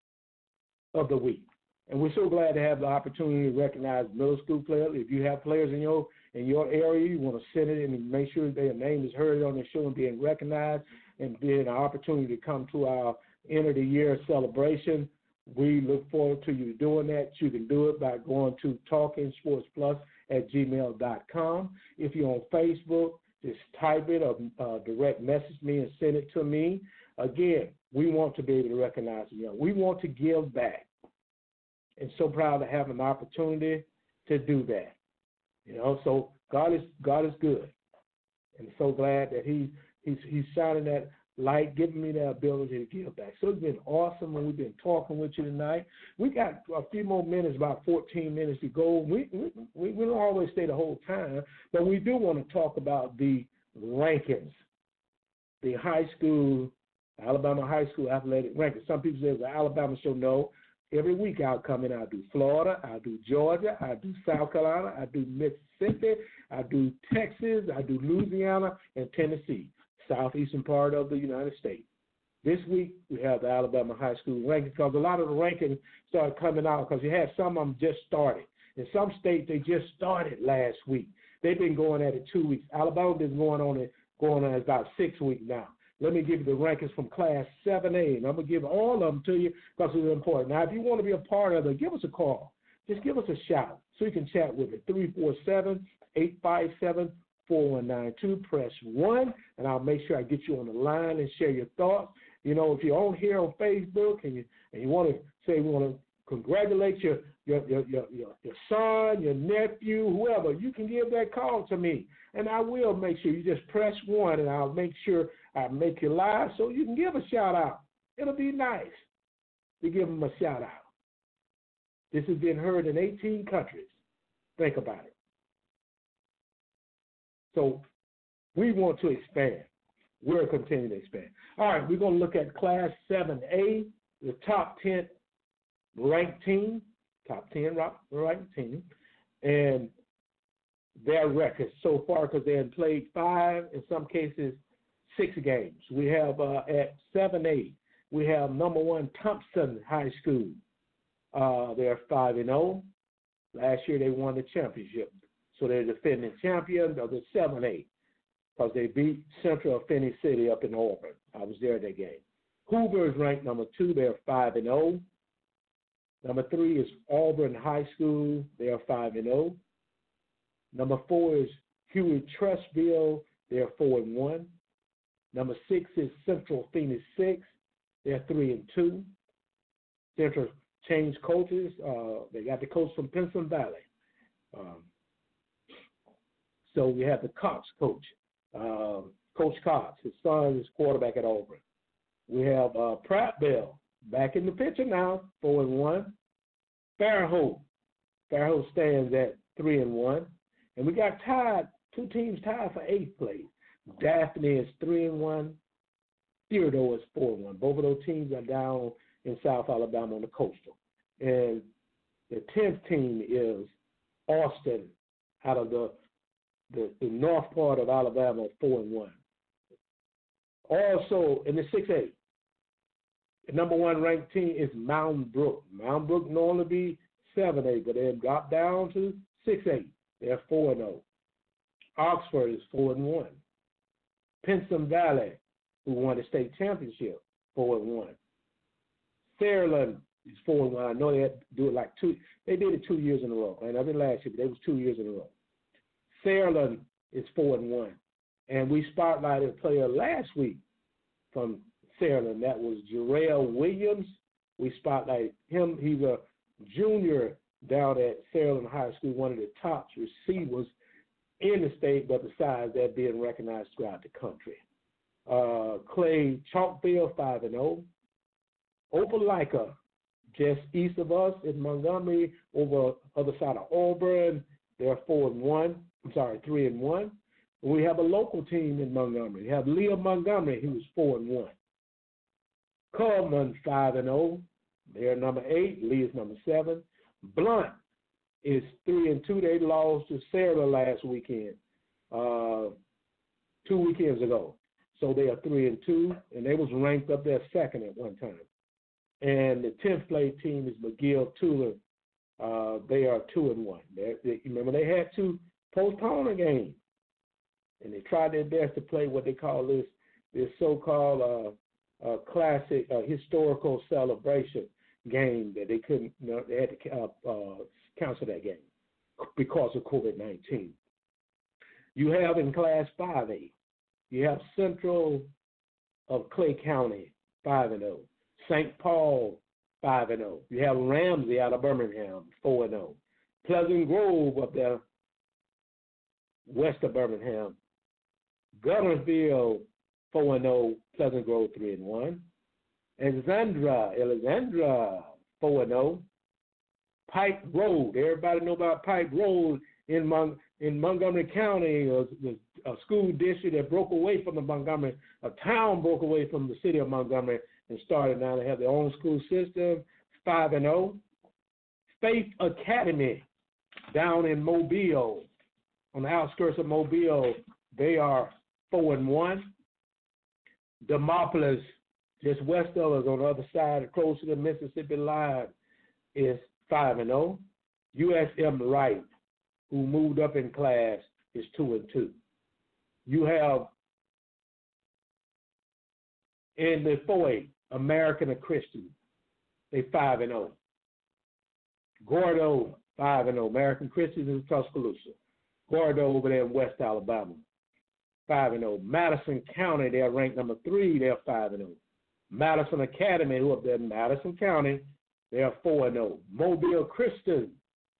[SPEAKER 2] of the week. And we're so glad to have the opportunity to recognize middle school players. If you have players in your in your area, you want to send it in and make sure their name is heard on the show and being recognized and being an opportunity to come to our end of the year celebration. We look forward to you doing that. You can do it by going to talking sports plus at gmail dot com. If you're on Facebook, just type it or uh, direct message me and send it to me. Again, we want to be able to recognize the young. We want to give back. And so proud to have an opportunity to do that. You know, so God is God is good. And so glad that he, he's, he's shining that light, giving me the ability to give back. So it's been awesome when we've been talking with you tonight. We got a few more minutes, about fourteen minutes to go. We, we, we don't always stay the whole time, but we do want to talk about the rankings, the high school, Alabama high school athletic rankings. Some people say the Alabama show. No. Every week I'll come in, I'll do Florida, I'll do Georgia, I'll do South Carolina, I'll do Mississippi, I'll do Texas, I'll do Louisiana, and Tennessee, southeastern part of the United States. This week we have the Alabama high school rankings because a lot of the rankings started coming out because you had some of them just started. In some states, they just started last week. They've been going at it two weeks. Alabama's been going on it, going on about six weeks now. Let me give you the rankings from Class seven A, and I'm going to give all of them to you because it's important. Now, if you want to be a part of it, give us a call. Just give us a shout so you can chat with me, three four seven, eight five seven, four one nine two. Press one, and I'll make sure I get you on the line and share your thoughts. You know, if you're on here on Facebook and you, and you want to say we want to congratulate your your, your, your, your, your son, your nephew, whoever, you can give that call to me, and I will make sure you just press one, and I'll make sure I make you live so you can give a shout-out. It'll be nice to give them a shout-out. This has been heard in eighteen countries. Think about it. So we want to expand. We're continuing to expand. All right, we're going to look at Class seven A, the top ten ranked team, top ten ranked team, and their records so far because they have played five, in some cases, six games. We have uh, at seven A, we have number one Thompson High School. Uh, they're five and oh. Last year they won the championship. So they're defending champion of the seven A because they beat Central of Finney City up in Auburn. I was there that game. Hoover is ranked number two. They're five and oh. Number three is Auburn High School. They are five and oh. Number four is Huey-Trussville. They're four and one. Number six is Central Phoenix Six. They're three and two. Central changed coaches. Uh, they got the coach from Pinson Valley. Um, so we have the Cox coach, uh, Coach Cox. His son is quarterback at Auburn. We have uh, Prattville back in the picture now, four and one. Fairhope. Fairhope stands at three and one. And we got tied, two teams tied for eighth place. Daphne is three and one. Theodore is four and one. Both of those teams are down in South Alabama on the coastal. And the tenth team is Austin out of the, the, the north part of Alabama, four and one. Also in the six A, the number one ranked team is Mountain Brook. Mountain Brook normally be seven A, but they've dropped down to six A. They're four and oh. Oxford is four and one. Pinson Valley, who won the state championship, four and one. Fairland is four and one. I know they had to do it like two. They did it two years in a row. And I did last year, but it was two years in a row. Fairland is four and one, and we spotlighted a player last week from Fairland. That was Jarrell Williams. We spotlighted him. He's a junior down at Fairland High School, one of the top receivers in the state, but besides that, being recognized throughout the country. Uh, Clay Chalkville, five and oh. Opelika, just east of us in Montgomery, over other side of Auburn, they're four and one. I'm sorry, three and one. We have a local team in Montgomery. We have Leah Montgomery, who's four and one. Coleman, five and oh. They're number eight. Lee is number seven. Blunt is three and two. They lost to Sarah last weekend, uh, two weekends ago. So they are three and two, and they was ranked up there second at one time. And the tenth place team is McGill Tuller. Uh, they are two and one. They, they, remember, they had to postpone a game, and they tried their best to play what they call this this so-called uh, uh, classic uh, historical celebration game that they couldn't. You know, they had to uh, uh, cancel that game because of COVID nineteen. You have in Class five A, you have Central of Clay County, five and oh. Saint Paul, five and oh. You have Ramsey out of Birmingham, four and oh. Pleasant Grove up there, west of Birmingham. Gunnersville, four and oh. Pleasant Grove, three and one. Alexandra, Alexandra, four and oh. Pike Road, everybody know about Pike Road in Mon- in Montgomery County, a, a school district that broke away from the Montgomery, a town broke away from the city of Montgomery and started now to have their own school system, five and oh. Faith Academy down in Mobile, on the outskirts of Mobile, they are four and one. Demopolis, just west of us on the other side, close to the Mississippi line, is five and oh. U S M Wright, who moved up in class, is two and two. You have in the four A, American Christian, they five and oh. Gordo, five and oh. American Christians in Tuscaloosa. Gordo over there in West Alabama, five and oh. Madison County, they're ranked number three, they're five and oh. Madison Academy, who up there in Madison County, they are four and oh. Mobile Christian,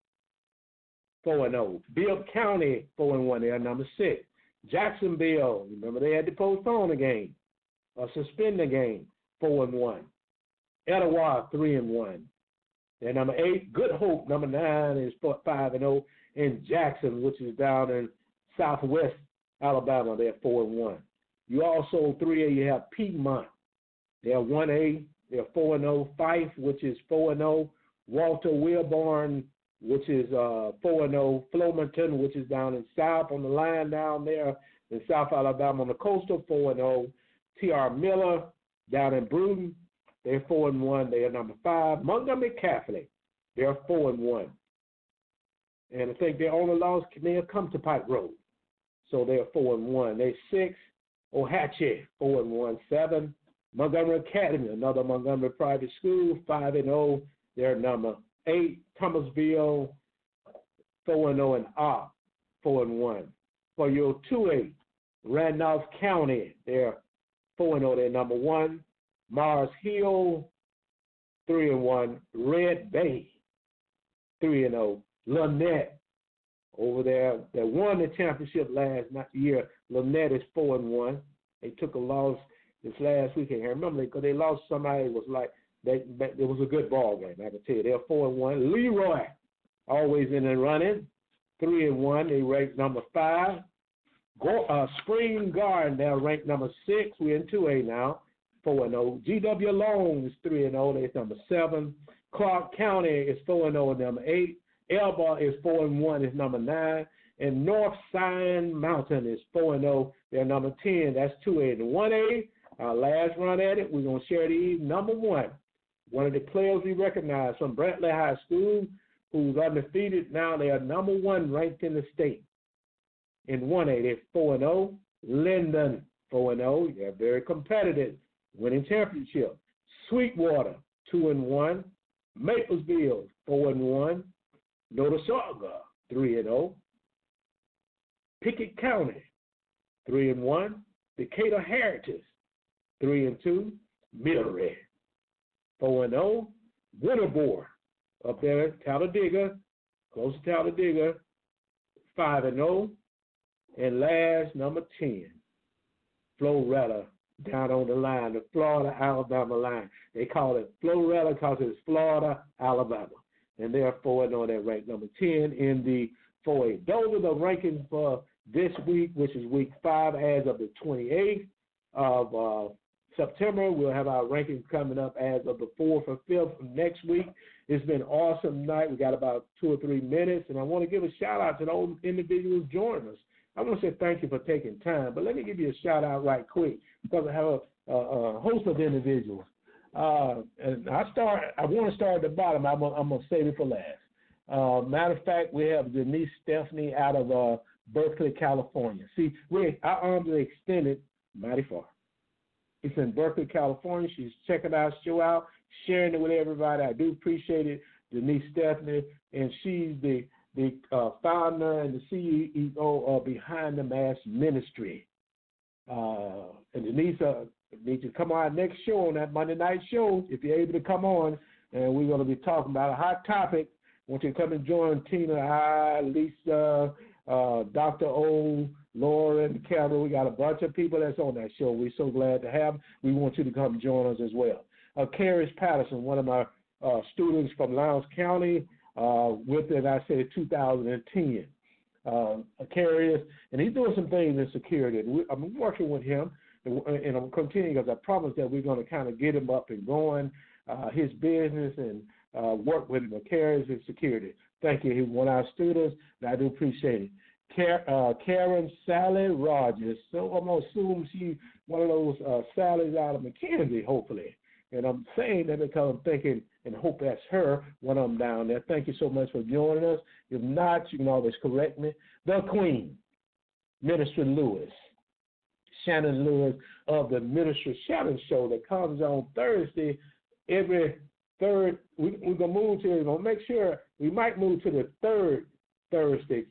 [SPEAKER 2] four and oh. Bibb County, four and one, they are number six. Jacksonville, remember they had to postpone the game, or suspend the game, four and one. Etowah, three and one. They're number eight. Good Hope, number nine, is five and oh. And Jackson, which is down in southwest Alabama, they're four and one. You also three A, you have Piedmont. They're one A, they're four and oh. Fife, which is four and oh. Walter Wilborn, which is uh, four and oh. Flomaton, which is down in south on the line down there in South Alabama on the coastal, four and oh. T R Miller down in Bruton, they're four and one. They are number five. Montgomery Catholic, they're four and one. And I think their only loss may have come to Pike Road, so they're four and one. They're six. Ohatchee, four and one. Seven. Montgomery Academy, another Montgomery private school, five and oh. They're number eight. Thomasville, four and oh, and Opp, four and one. For your two A, Randolph County, they're four and oh. They're number one. Mars Hill, three and one. Red Bay, three and oh. Lynette, over there, they won the championship last year. Lynette is four and one. They took a loss this last weekend. I remember because they lost somebody. It was like they, they, it was a good ball game. I can tell you, they're four and one. Leroy, always in the running, three and one. They ranked number five. Go, uh, Spring Garden, they're ranked number six. We're in two A now, four and zero. G W Long is three and zero. They're number seven. Clark County is four and zero, number eight. Elba is four and one, is number nine, and North Scion Mountain is four and zero. They're number ten. That's two A and one A. Our last run at it, we're gonna share these. Number one, one of the players we recognize from Brantley High School, who's undefeated. Now they are number one ranked in the state. In one A, they're four and zero. Linden, four and zero. They're very competitive, winning championship. Sweetwater, two and one. Maplesville, four and one. Notasulga, three and zero. Pickett County, three and one. Decatur Heritage, three and two. Millray, four and zero. Winterboro, up there, Talladega, close to Talladega, five and zero. And last, number ten, Florida down on the line, the Florida-Alabama line. They call it Florida because it's Florida, Alabama. And therefore, no, they're ranked number ten in the four A. Those are the rankings for this week, which is week five as of the twenty-eighth of uh, September. We'll have our rankings coming up as of the fourth or fifth of next week. It's been an awesome night. We got about two or three minutes, and I want to give a shout-out to those individuals joining us. I want to say thank you for taking time, but let me give you a shout-out right quick because I have a, a, a host of individuals. Uh, and I start. I want to start at the bottom. I'm going to save it for last. Uh, matter of fact, we have Denise Stephanie out of uh, Berkeley, California. See, we our arms are extended mighty far. It's in Berkeley, California. She's checking our show out, sharing it with everybody. I do appreciate it, Denise Stephanie, and she's the the uh, founder and the C E O of Behind the Mask Ministry. Uh, and Denise, uh, need you to come on our next show on that Monday night show if you're able to come on, and we're going to be talking about a hot topic. I want you to come and join Tina, I, Lisa, uh, Doctor O, Lauren, Carol. We got a bunch of people that's on that show. We're so glad to have them. We want you to come join us as well. Uh, Caris Patterson, one of my uh, students from Lowndes County, uh, with it, I said two thousand ten. Uh, Caris, and he's doing some things in security. We, I'm working with him, and, and I'm continuing because I promised that we're going to kind of get him up and going, uh, his business, and uh, work with him. Caris in security. Thank you. He's one of our students, and I do appreciate it. Car- uh, Karen Sally Rogers. So I'm going to assume she's one of those uh, Sallys out of McKenzie, hopefully. And I'm saying that because I'm thinking and hope that's her, one of them down there. Thank you so much for joining us. If not, you can always correct me. The Queen, Minister Lewis, Shannon Lewis of the Minister Shannon Show that comes on Thursday every third. We, we're going to move to, we're going to make sure we might move to the third Thursday,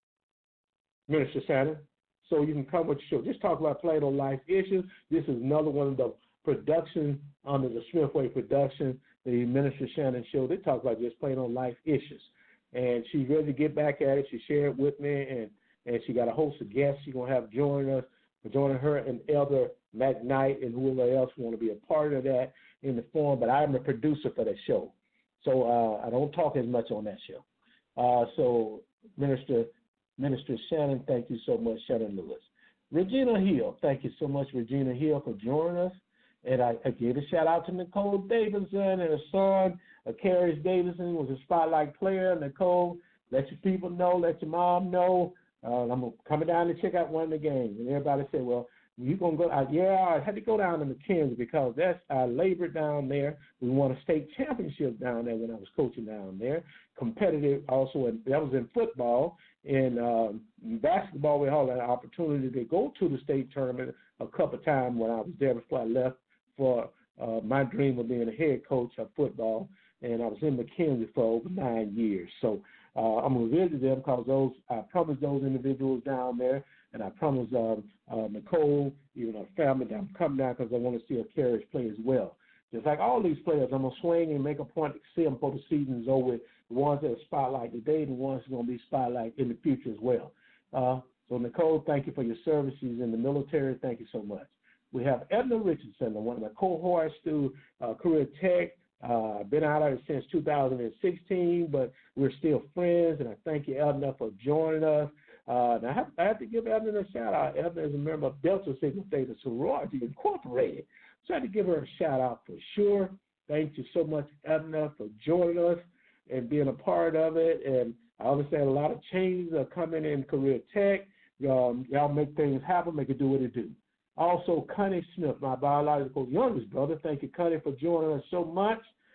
[SPEAKER 2] Minister Shannon, so you can come with your show. Just talk about plain old life issues. This is another one of the production under the Smithway production, the Minister Shannon Show. They talk about just plain old life issues. And she's ready to get back at it. She shared with me, and, and she got a host of guests she's going to have join us, joining her and Elder McKnight and whoever else want to be a part of that in the forum. But I'm the producer for that show. So uh, I don't talk as much on that show. Uh, so Minister Minister Shannon, thank you so much, Shannon Lewis. Regina Hill, thank you so much, Regina Hill, for joining us. And I, I give a shout out to Nicole Davidson and her son, uh, Caris Davidson, was a spotlight player. Nicole, let your people know, let your mom know. Uh, I'm coming down to check out one of the games. And everybody said, well, you going to go out? Yeah, I had to go down to McKenzie because that's I labored down there. We won a state championship down there when I was coaching down there. Competitive also, in, that was in football. In um, basketball, we had an opportunity to go to the state tournament a couple of times when I was there before I left for uh, my dream of being a head coach of football. And I was in McKenzie for over nine years. So uh, I'm going to visit them because those I promised those individuals down there, and I promised um, uh, Nicole, even her family, that I'm coming down because I want to see a Caris play as well. Just like all these players, I'm going to swing and make a point to see them before the season is over. The ones that are spotlight today, the ones that are going to be spotlight in the future as well. Uh, so, Nicole, thank you for your services in the military. Thank you so much. We have Edna Richardson, one of my cohorts through uh, Career Tech. Uh, I've been out of it since two thousand sixteen, but we're still friends, and I thank you, Edna, for joining us. Uh, now, I have, I have to give Edna a shout-out. Edna is a member of Delta Sigma Theta Sorority Incorporated. So I had to give her a shout-out for sure. Thank you so much, Edna, for joining us and being a part of it. And I understand a lot of changes are coming in Career Tech. Um, y'all make things happen, make it do what it do. Also, Connie Smith, my biological youngest brother. Thank you, Connie, for joining us so much.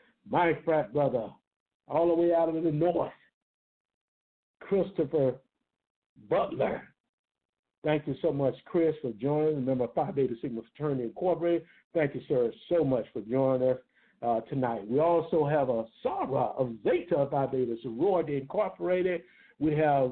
[SPEAKER 2] My frat brother, all the way out of the north, Christopher Butler. Thank you so much, Chris, for joining. Remember, Phi Beta Sigma Fraternity Incorporated. Thank you, sir, so much for joining us uh, tonight. We also have a Sarah of Zeta Phi Beta Sorority Incorporated. We have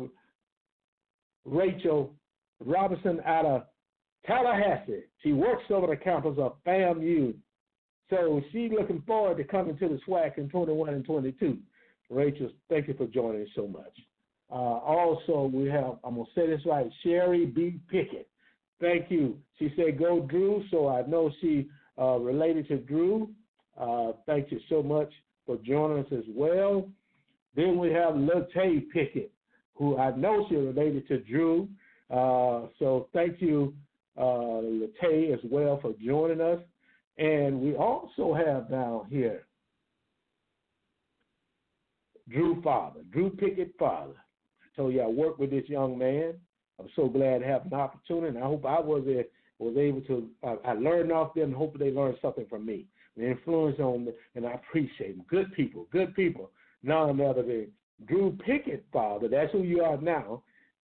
[SPEAKER 2] Rachel Robinson out of Tallahassee. She works over the campus of FAMU. So she's looking forward to coming to the SWAC in twenty-one and twenty-two. Rachel, thank you for joining us so much. Uh, also, we have, I'm going to say this right, Sherry B. Pickett. Thank you. She said, go Drew, so I know she uh, related to Drew. Uh, thank you so much for joining us as well. Then we have Latae Pickett, who I know she related to Drew. Uh, so thank you, uh, Latae, as well for joining us. And we also have down here Drew father, Drew Pickett father. I told you I worked with this young man. I'm so glad to have an opportunity, and I hope I was a, was able to, uh, I learned off them, and hope they learned something from me. The influence on me, and I appreciate them. Good people, good people. None other than Drew Pickett father, that's who you are now,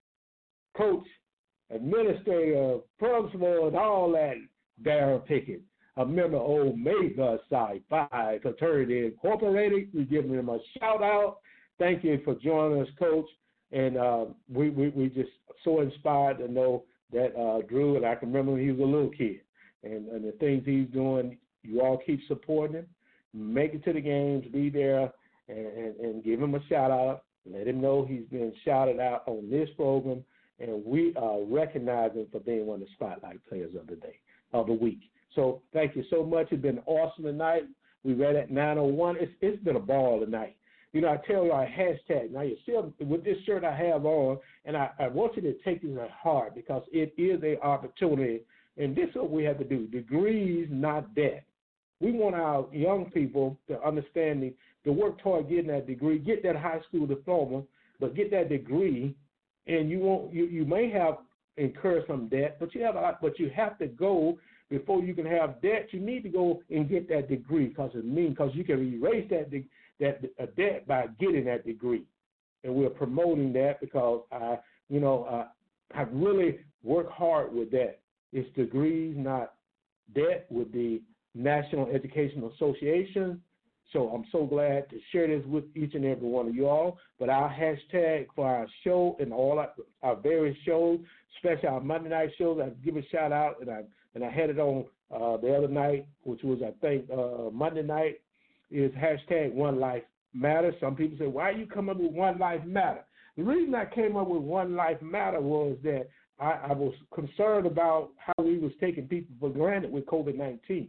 [SPEAKER 2] coach, administrator, principal, and all that, Darren Pickett, a member of Omega Psi Phi Fraternity Incorporated. We give him a shout out. Thank you for joining us, Coach. And uh, we, we we just so inspired to know that uh, Drew, and I can remember when he was a little kid, and, and the things he's doing, you all keep supporting him. Make it to the games, be there, and, and, and give him a shout out. Let him know he's been shouted out on this program, and we uh, recognize him for being one of the spotlight players of the day, of the week. So thank you so much. It's been awesome tonight. We read at nine oh one. It's It's been a ball tonight. You know, I tell you our hashtag. Now, you see, with this shirt I have on, and I, I want you to take this at heart because it is an opportunity, and this is what we have to do. Degrees, not debt. We want our young people to understand the, to work toward getting that degree, get that high school diploma, but get that degree, and you won't. You, you may have incurred some debt, but you have a lot, but you have to go. Before you can have debt, you need to go and get that degree because it means because you can erase that de- that uh, debt by getting that degree, and we're promoting that because I, you know, uh, I really work hard with that. It's degrees, not debt, with the National Educational Association. So I'm so glad to share this with each and every one of you all. But our hashtag for our show and all our, our various shows, especially our Monday night shows, I give a shout out, and I and I had it on uh, the other night, which was I think uh, Monday night, is hashtag One Life Matter. Some people say, why are you coming up with One Life Matter? The reason I came up with One Life Matter was that I, I was concerned about how we was taking people for granted with COVID nineteen.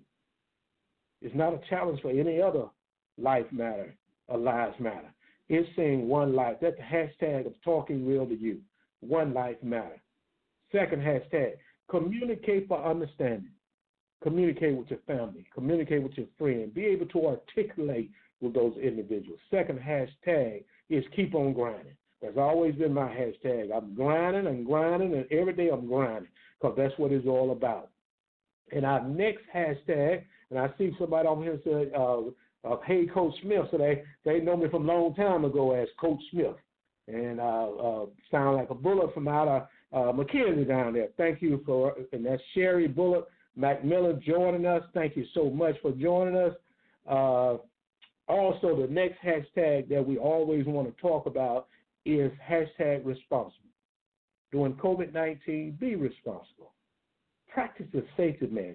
[SPEAKER 2] It's not a challenge for any other life matter or lives matter. It's saying one life. That's the hashtag of talking real to you. One life matter. Second hashtag, communicate for understanding. Communicate with your family. Communicate with your friend. Be able to articulate with those individuals. Second hashtag is keep on grinding. That's always been my hashtag. I'm grinding and grinding, and every day I'm grinding because that's what it's all about. And our next hashtag, and I see somebody on here say, uh, uh, hey, Coach Smith. So they, they know me from a long time ago as Coach Smith. And uh, uh, sound like a bullet from out of uh, McKinsey down there. Thank you for, and that's Sherry Bullock McMillan joining us. Thank you so much for joining us. Uh, also, the next hashtag that we always want to talk about is hashtag responsible. During COVID nineteen, be responsible. Practice the safety measures.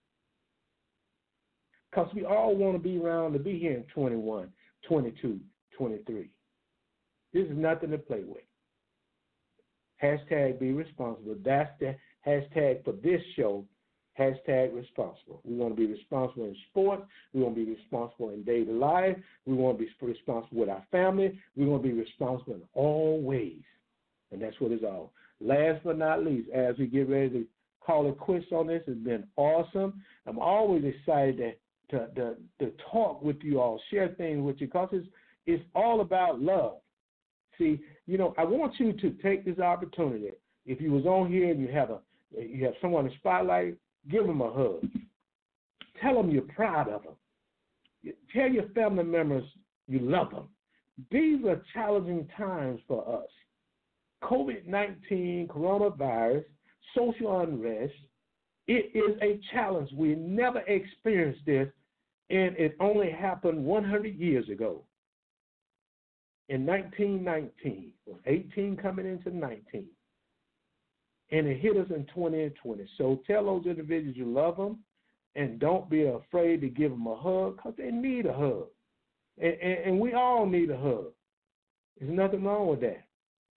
[SPEAKER 2] Because we all want to be around to be here in twenty-one, twenty-two, twenty-three. This is nothing to play with. Hashtag be responsible. That's the hashtag for this show. Hashtag responsible. We want to be responsible in sports. We want to be responsible in daily life. We want to be responsible with our family. We want to be responsible in all ways. And that's what it's all. Last but not least, as we get ready to call it quits on this, it's been awesome. I'm always excited to, to, to, to talk with you all, share things with you, because it's, it's all about love. See, you know, I want you to take this opportunity. If you was on here and you have a you have someone in the spotlight, give them a hug. Tell them you're proud of them. Tell your family members you love them. These are challenging times for us. COVID nineteen, coronavirus, social unrest, it is a challenge. We never experienced this, and it only happened one hundred years ago. In nineteen nineteen, eighteen coming into nineteen, and it hit us in twenty twenty. So tell those individuals you love them, and don't be afraid to give them a hug because they need a hug. And, and, and we all need a hug. There's nothing wrong with that.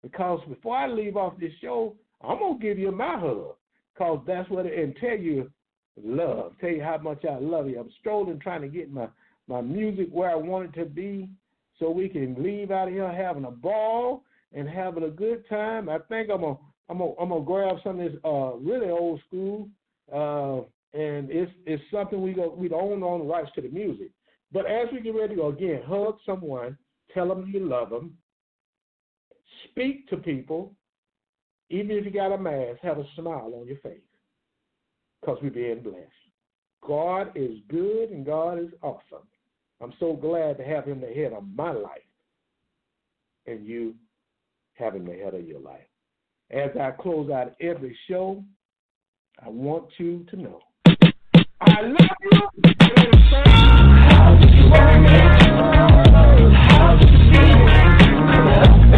[SPEAKER 2] Because before I leave off this show, I'm going to give you my hug. Because that's what it, and tell you love, tell you how much I love you. I'm strolling trying to get my, my music where I want it to be so we can leave out of here having a ball and having a good time. I think I'm going to I'm gonna, I'm gonna grab some of this uh, really old school, uh, and it's it's something we go we don't own the rights to the music. But as we get ready to go again, hug someone, tell them you love them, speak to people, even if you got a mask, have a smile on your face, because we're being blessed. God is good and God is awesome. I'm so glad to have him the head of my life, and you have him the head of your life. As I close out every show, I want you to know I love you. How do you want it? How do you feel it?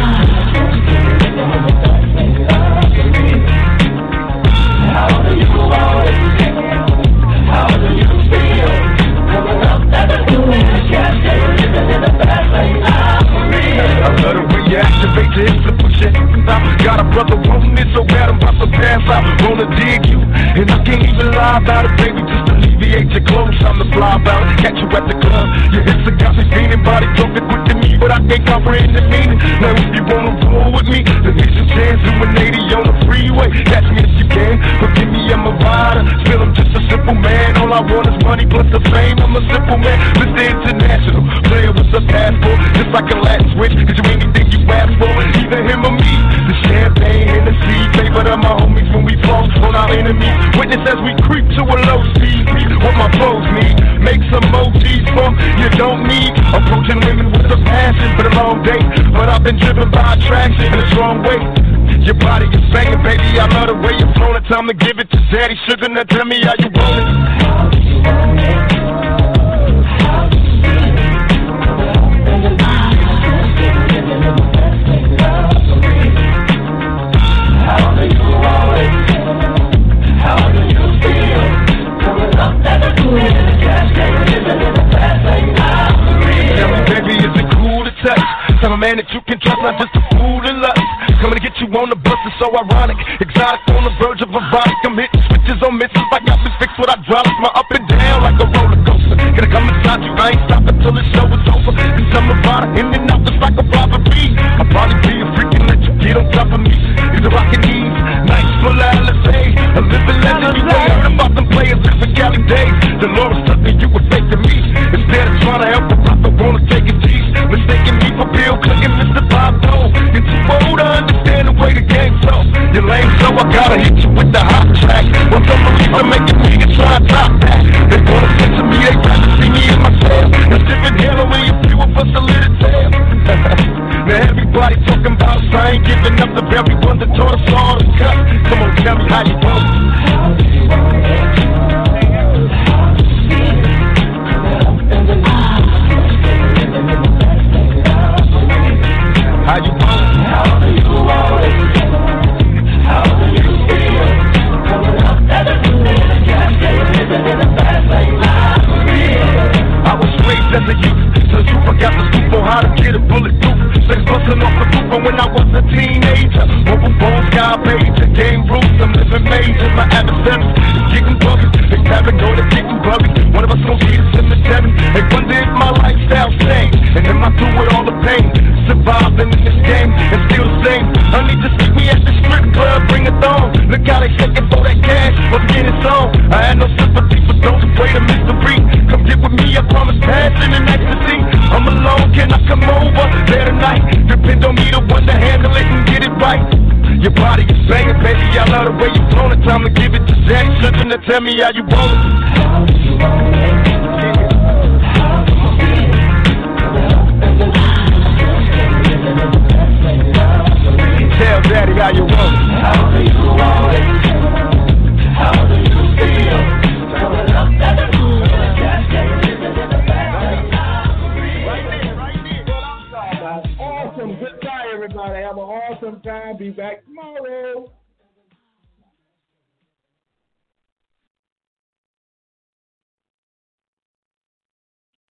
[SPEAKER 2] How do you want it? How do you feel? Coming up at the new in the cascade, living in the fast lane. I love the way you activate your hips and push it. I got a brother wanting it so bad I'm about to pass out. Wanna dig you, and I can't even lie about it, baby. Just alleviate your clothes, time to fly about it. Catch you at the club, your hips have got me feeling. Body talking quick to me, but I can't comprehend the meaning. Now if you wanna roll with me, then here's your chance. Doing eighty on the freeway, catch me if you can. Forgive me, I'm a rider, still I'm just a simple man. All I want is money plus the fame. I'm a simple man, Mister International, player with a passport, just like a Latin switch. Cause you anything you ask for, either him or me. The champagne and the sea, favorite of my homies when we fall on our enemies. Witness as we creep to a low speed. What my foes need, make some emojis for you don't need. Approaching women with a passion for the long day, but I've been driven by attraction in a strong way. Your body is banging, baby. I love the way you're flowing. Time to give it to Daddy Sugar. Now tell me how you want it. How do you want it? How do you feel it? How do you want it? How do you feel? Coming up at the cool in the cascade, living in the fast lane. Tell me, baby, is it cool to touch? Tell a man that you can trust, not just a fool in lust. Coming to get you on the bus is so ironic. Exotic on the verge of erotic. I'm hitting switches on misses like I've been fixed what I drop. My up and down like a roller coaster. Gonna come inside you, I ain't stopping till the show is over. Cause I'm a rider, in and out just like a robbery. I'll probably be a freak and let you get on top of me. These are rockin' knees, nights full of L S A. A living legend, you ain't heard about them players living Cali days. Dolores took me, you were fake to me. Instead of trying to help a brother, wanna take a G's. Mistaking me for Bill Clinton, Mister Bob Dole. You're too old to understand the way the game's so. You're lame, so I gotta hit you with the hot track. Well, some believe I'm making me to try and top that. They wanna censor me, they try to see me in my cell. It's different here, only a few of us a little tale. Now everybody talking about us, I ain't giving up the very one that taught us all to cut. Come on, tell me how you want it. How do you want it? How do you feel it? How you want it? How do you want it? How do you feel? Coming up at the new in the cascade, living in the fast lane. I was raised as a youth, so you forgot the scoop on how to get a bullet proof. Sex busting off the roof, but when I was a teenager, mobile phone, sky page, and game rules, I'm living major. My adversaries is getting buggy, they having go to getting buggy. One of us gon' see the cemetery. They wonder if my lifestyle changed, and am I through with all the pain? Surviving in this game and still the same. Honey, just meet me at the strip club, bring a thong. Look how they shaking for that cash, let's get it on. I had no sympathy for those afraid of mystery. Come get with me, I promise passion and ecstasy. I'm alone, can I come over there tonight? Depend on me to one to handle it and get it right. Your body is banging, baby, I love the way you're flowing. Time to give it to Daddy Sugar. Now tell me how you want it. How do you want it? How do you feel it? Tell Daddy how you want it. How do you want it? How do you feel? Coming up at the moon in the cascade, living in the fast lane. Right there, right there. Awesome. Goodbye, everybody. Have an awesome time. Be back tomorrow.